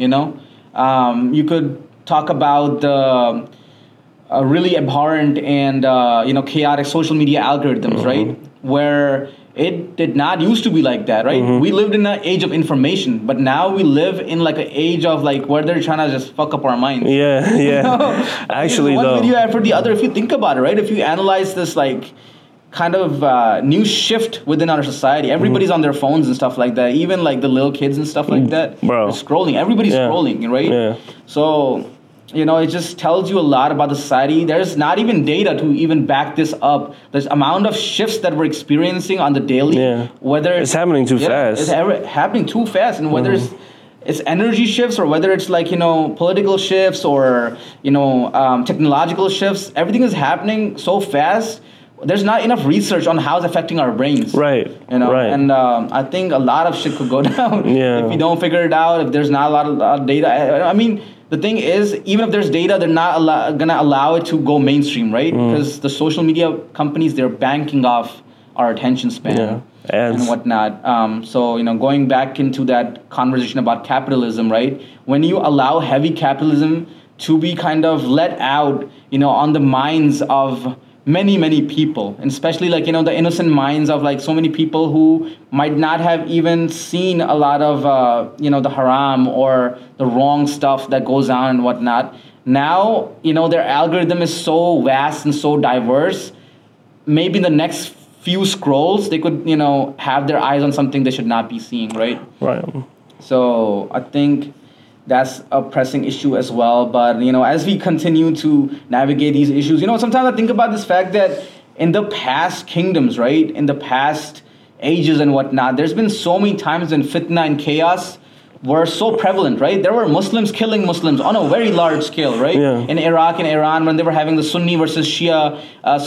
You could talk about the really abhorrent and chaotic social media algorithms, right? Where it did not used to be like that, right? We lived in an age of information, but now we live in like an age of where they're trying to just fuck up our minds. Yeah. Actually, one though. video after the other. If you think about it, right? If you analyze this kind of new shift within our society, everybody's on their phones and stuff like that. Even the little kids and stuff like that. Bro. They're scrolling. Everybody's scrolling, right? Yeah. So, it just tells you a lot about the society. There's not even data to even back this up. There's amount of shifts that we're experiencing on the daily. Yeah. Whether it's happening too fast. It's happening too fast. And whether it's energy shifts or whether it's political shifts or, technological shifts, everything is happening so fast. There's not enough research on how it's affecting our brains. Right. Right. And I think a lot of shit could go down if we don't figure it out, if there's not a lot of data. I mean, the thing is, even if there's data, they're not going to allow it to go mainstream, right? Because the social media companies, they're banking off our attention span and whatnot. So, going back into that conversation about capitalism, right? When you allow heavy capitalism to be kind of let out, on the minds of many people, and especially the innocent minds of so many people who might not have even seen a lot of the haram or the wrong stuff that goes on and whatnot. Now their algorithm is so vast and so diverse. Maybe in the next few scrolls they could have their eyes on something they should not be seeing, right? So I think that's a pressing issue as well. But, as we continue to navigate these issues, sometimes I think about this fact that in the past kingdoms, right, in the past ages and whatnot, there's been so many times when fitna and chaos were so prevalent, right? There were Muslims killing Muslims on a very large scale, right? Yeah. In Iraq and Iran, when they were having the Sunni versus Shia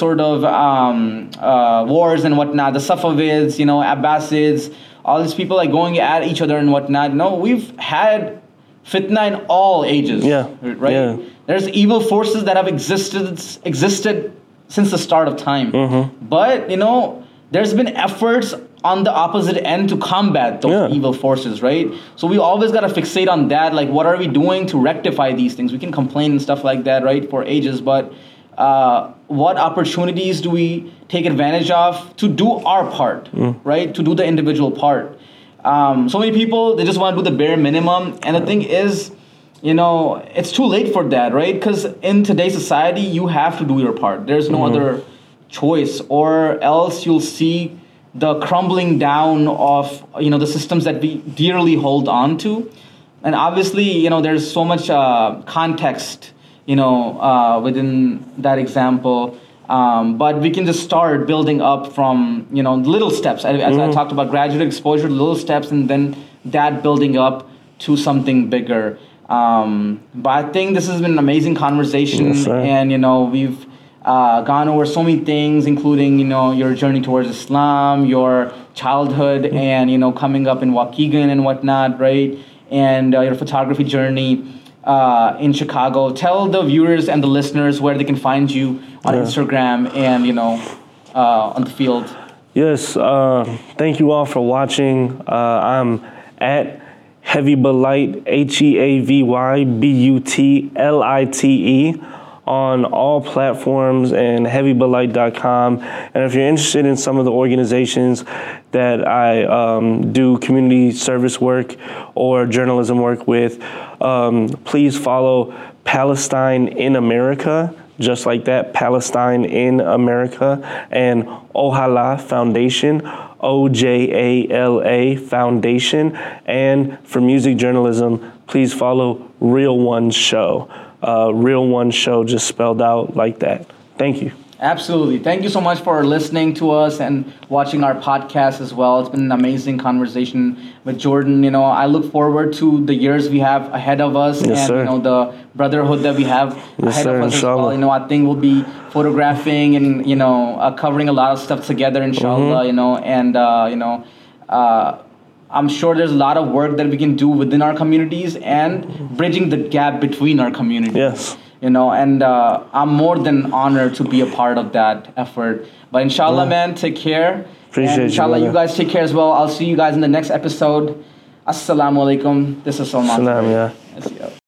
wars and whatnot, the Safavids, Abbasids, all these people going at each other and whatnot. We've had fitna in all ages, right? Yeah. There's evil forces that have existed since the start of time. But, there's been efforts on the opposite end to combat those evil forces, right? So we always got to fixate on that. What are we doing to rectify these things? We can complain and stuff like that, right, for ages, but what opportunities do we take advantage of to do our part, right? To do the individual part. So many people, they just want to do the bare minimum. And the thing is, it's too late for that, right? Because in today's society, you have to do your part. There's no other choice, or else you'll see the crumbling down of, the systems that we dearly hold on to. And obviously, there's so much context, within that example. But we can just start building up from, little steps. As I talked about, gradual exposure to little steps, and then that building up to something bigger. But I think this has been an amazing conversation. Yes, and, we've gone over so many things, including, your journey towards Islam, your childhood, and, coming up in Waukegan and whatnot, right? And your photography journey in Chicago. Tell the viewers and the listeners where they can find you on Instagram and, on the field. Yes, thank you all for watching. I'm at HeavyButlite, HeavyButlite on all platforms and heavybulite.com. And if you're interested in some of the organizations that I do community service work or journalism work with, please follow Palestine in America, just like that, Palestine in America, and Ojala Foundation, OJALA Foundation. And for music journalism, please follow Real One Show. Real One Show, just spelled out like that. Thank you. Absolutely. Thank you so much for listening to us and watching our podcast as well. It's been an amazing conversation with Jordan. You know, I look forward to the years we have ahead of us, Yes, and sir. you know, the brotherhood that we have ahead sir, of us as inshallah. well. You know, I think we'll be photographing and covering a lot of stuff together, inshallah. You know, and I'm sure there's a lot of work that we can do within our communities and bridging the gap between our communities. Yes. You know, and I'm more than honored to be a part of that effort. But inshallah, man, take care. Appreciate and inshallah, you, you brother. guys take care as well. I'll see you guys in the next episode. Assalamu alaikum. This is Salman. Salam, yeah. Yes, yeah.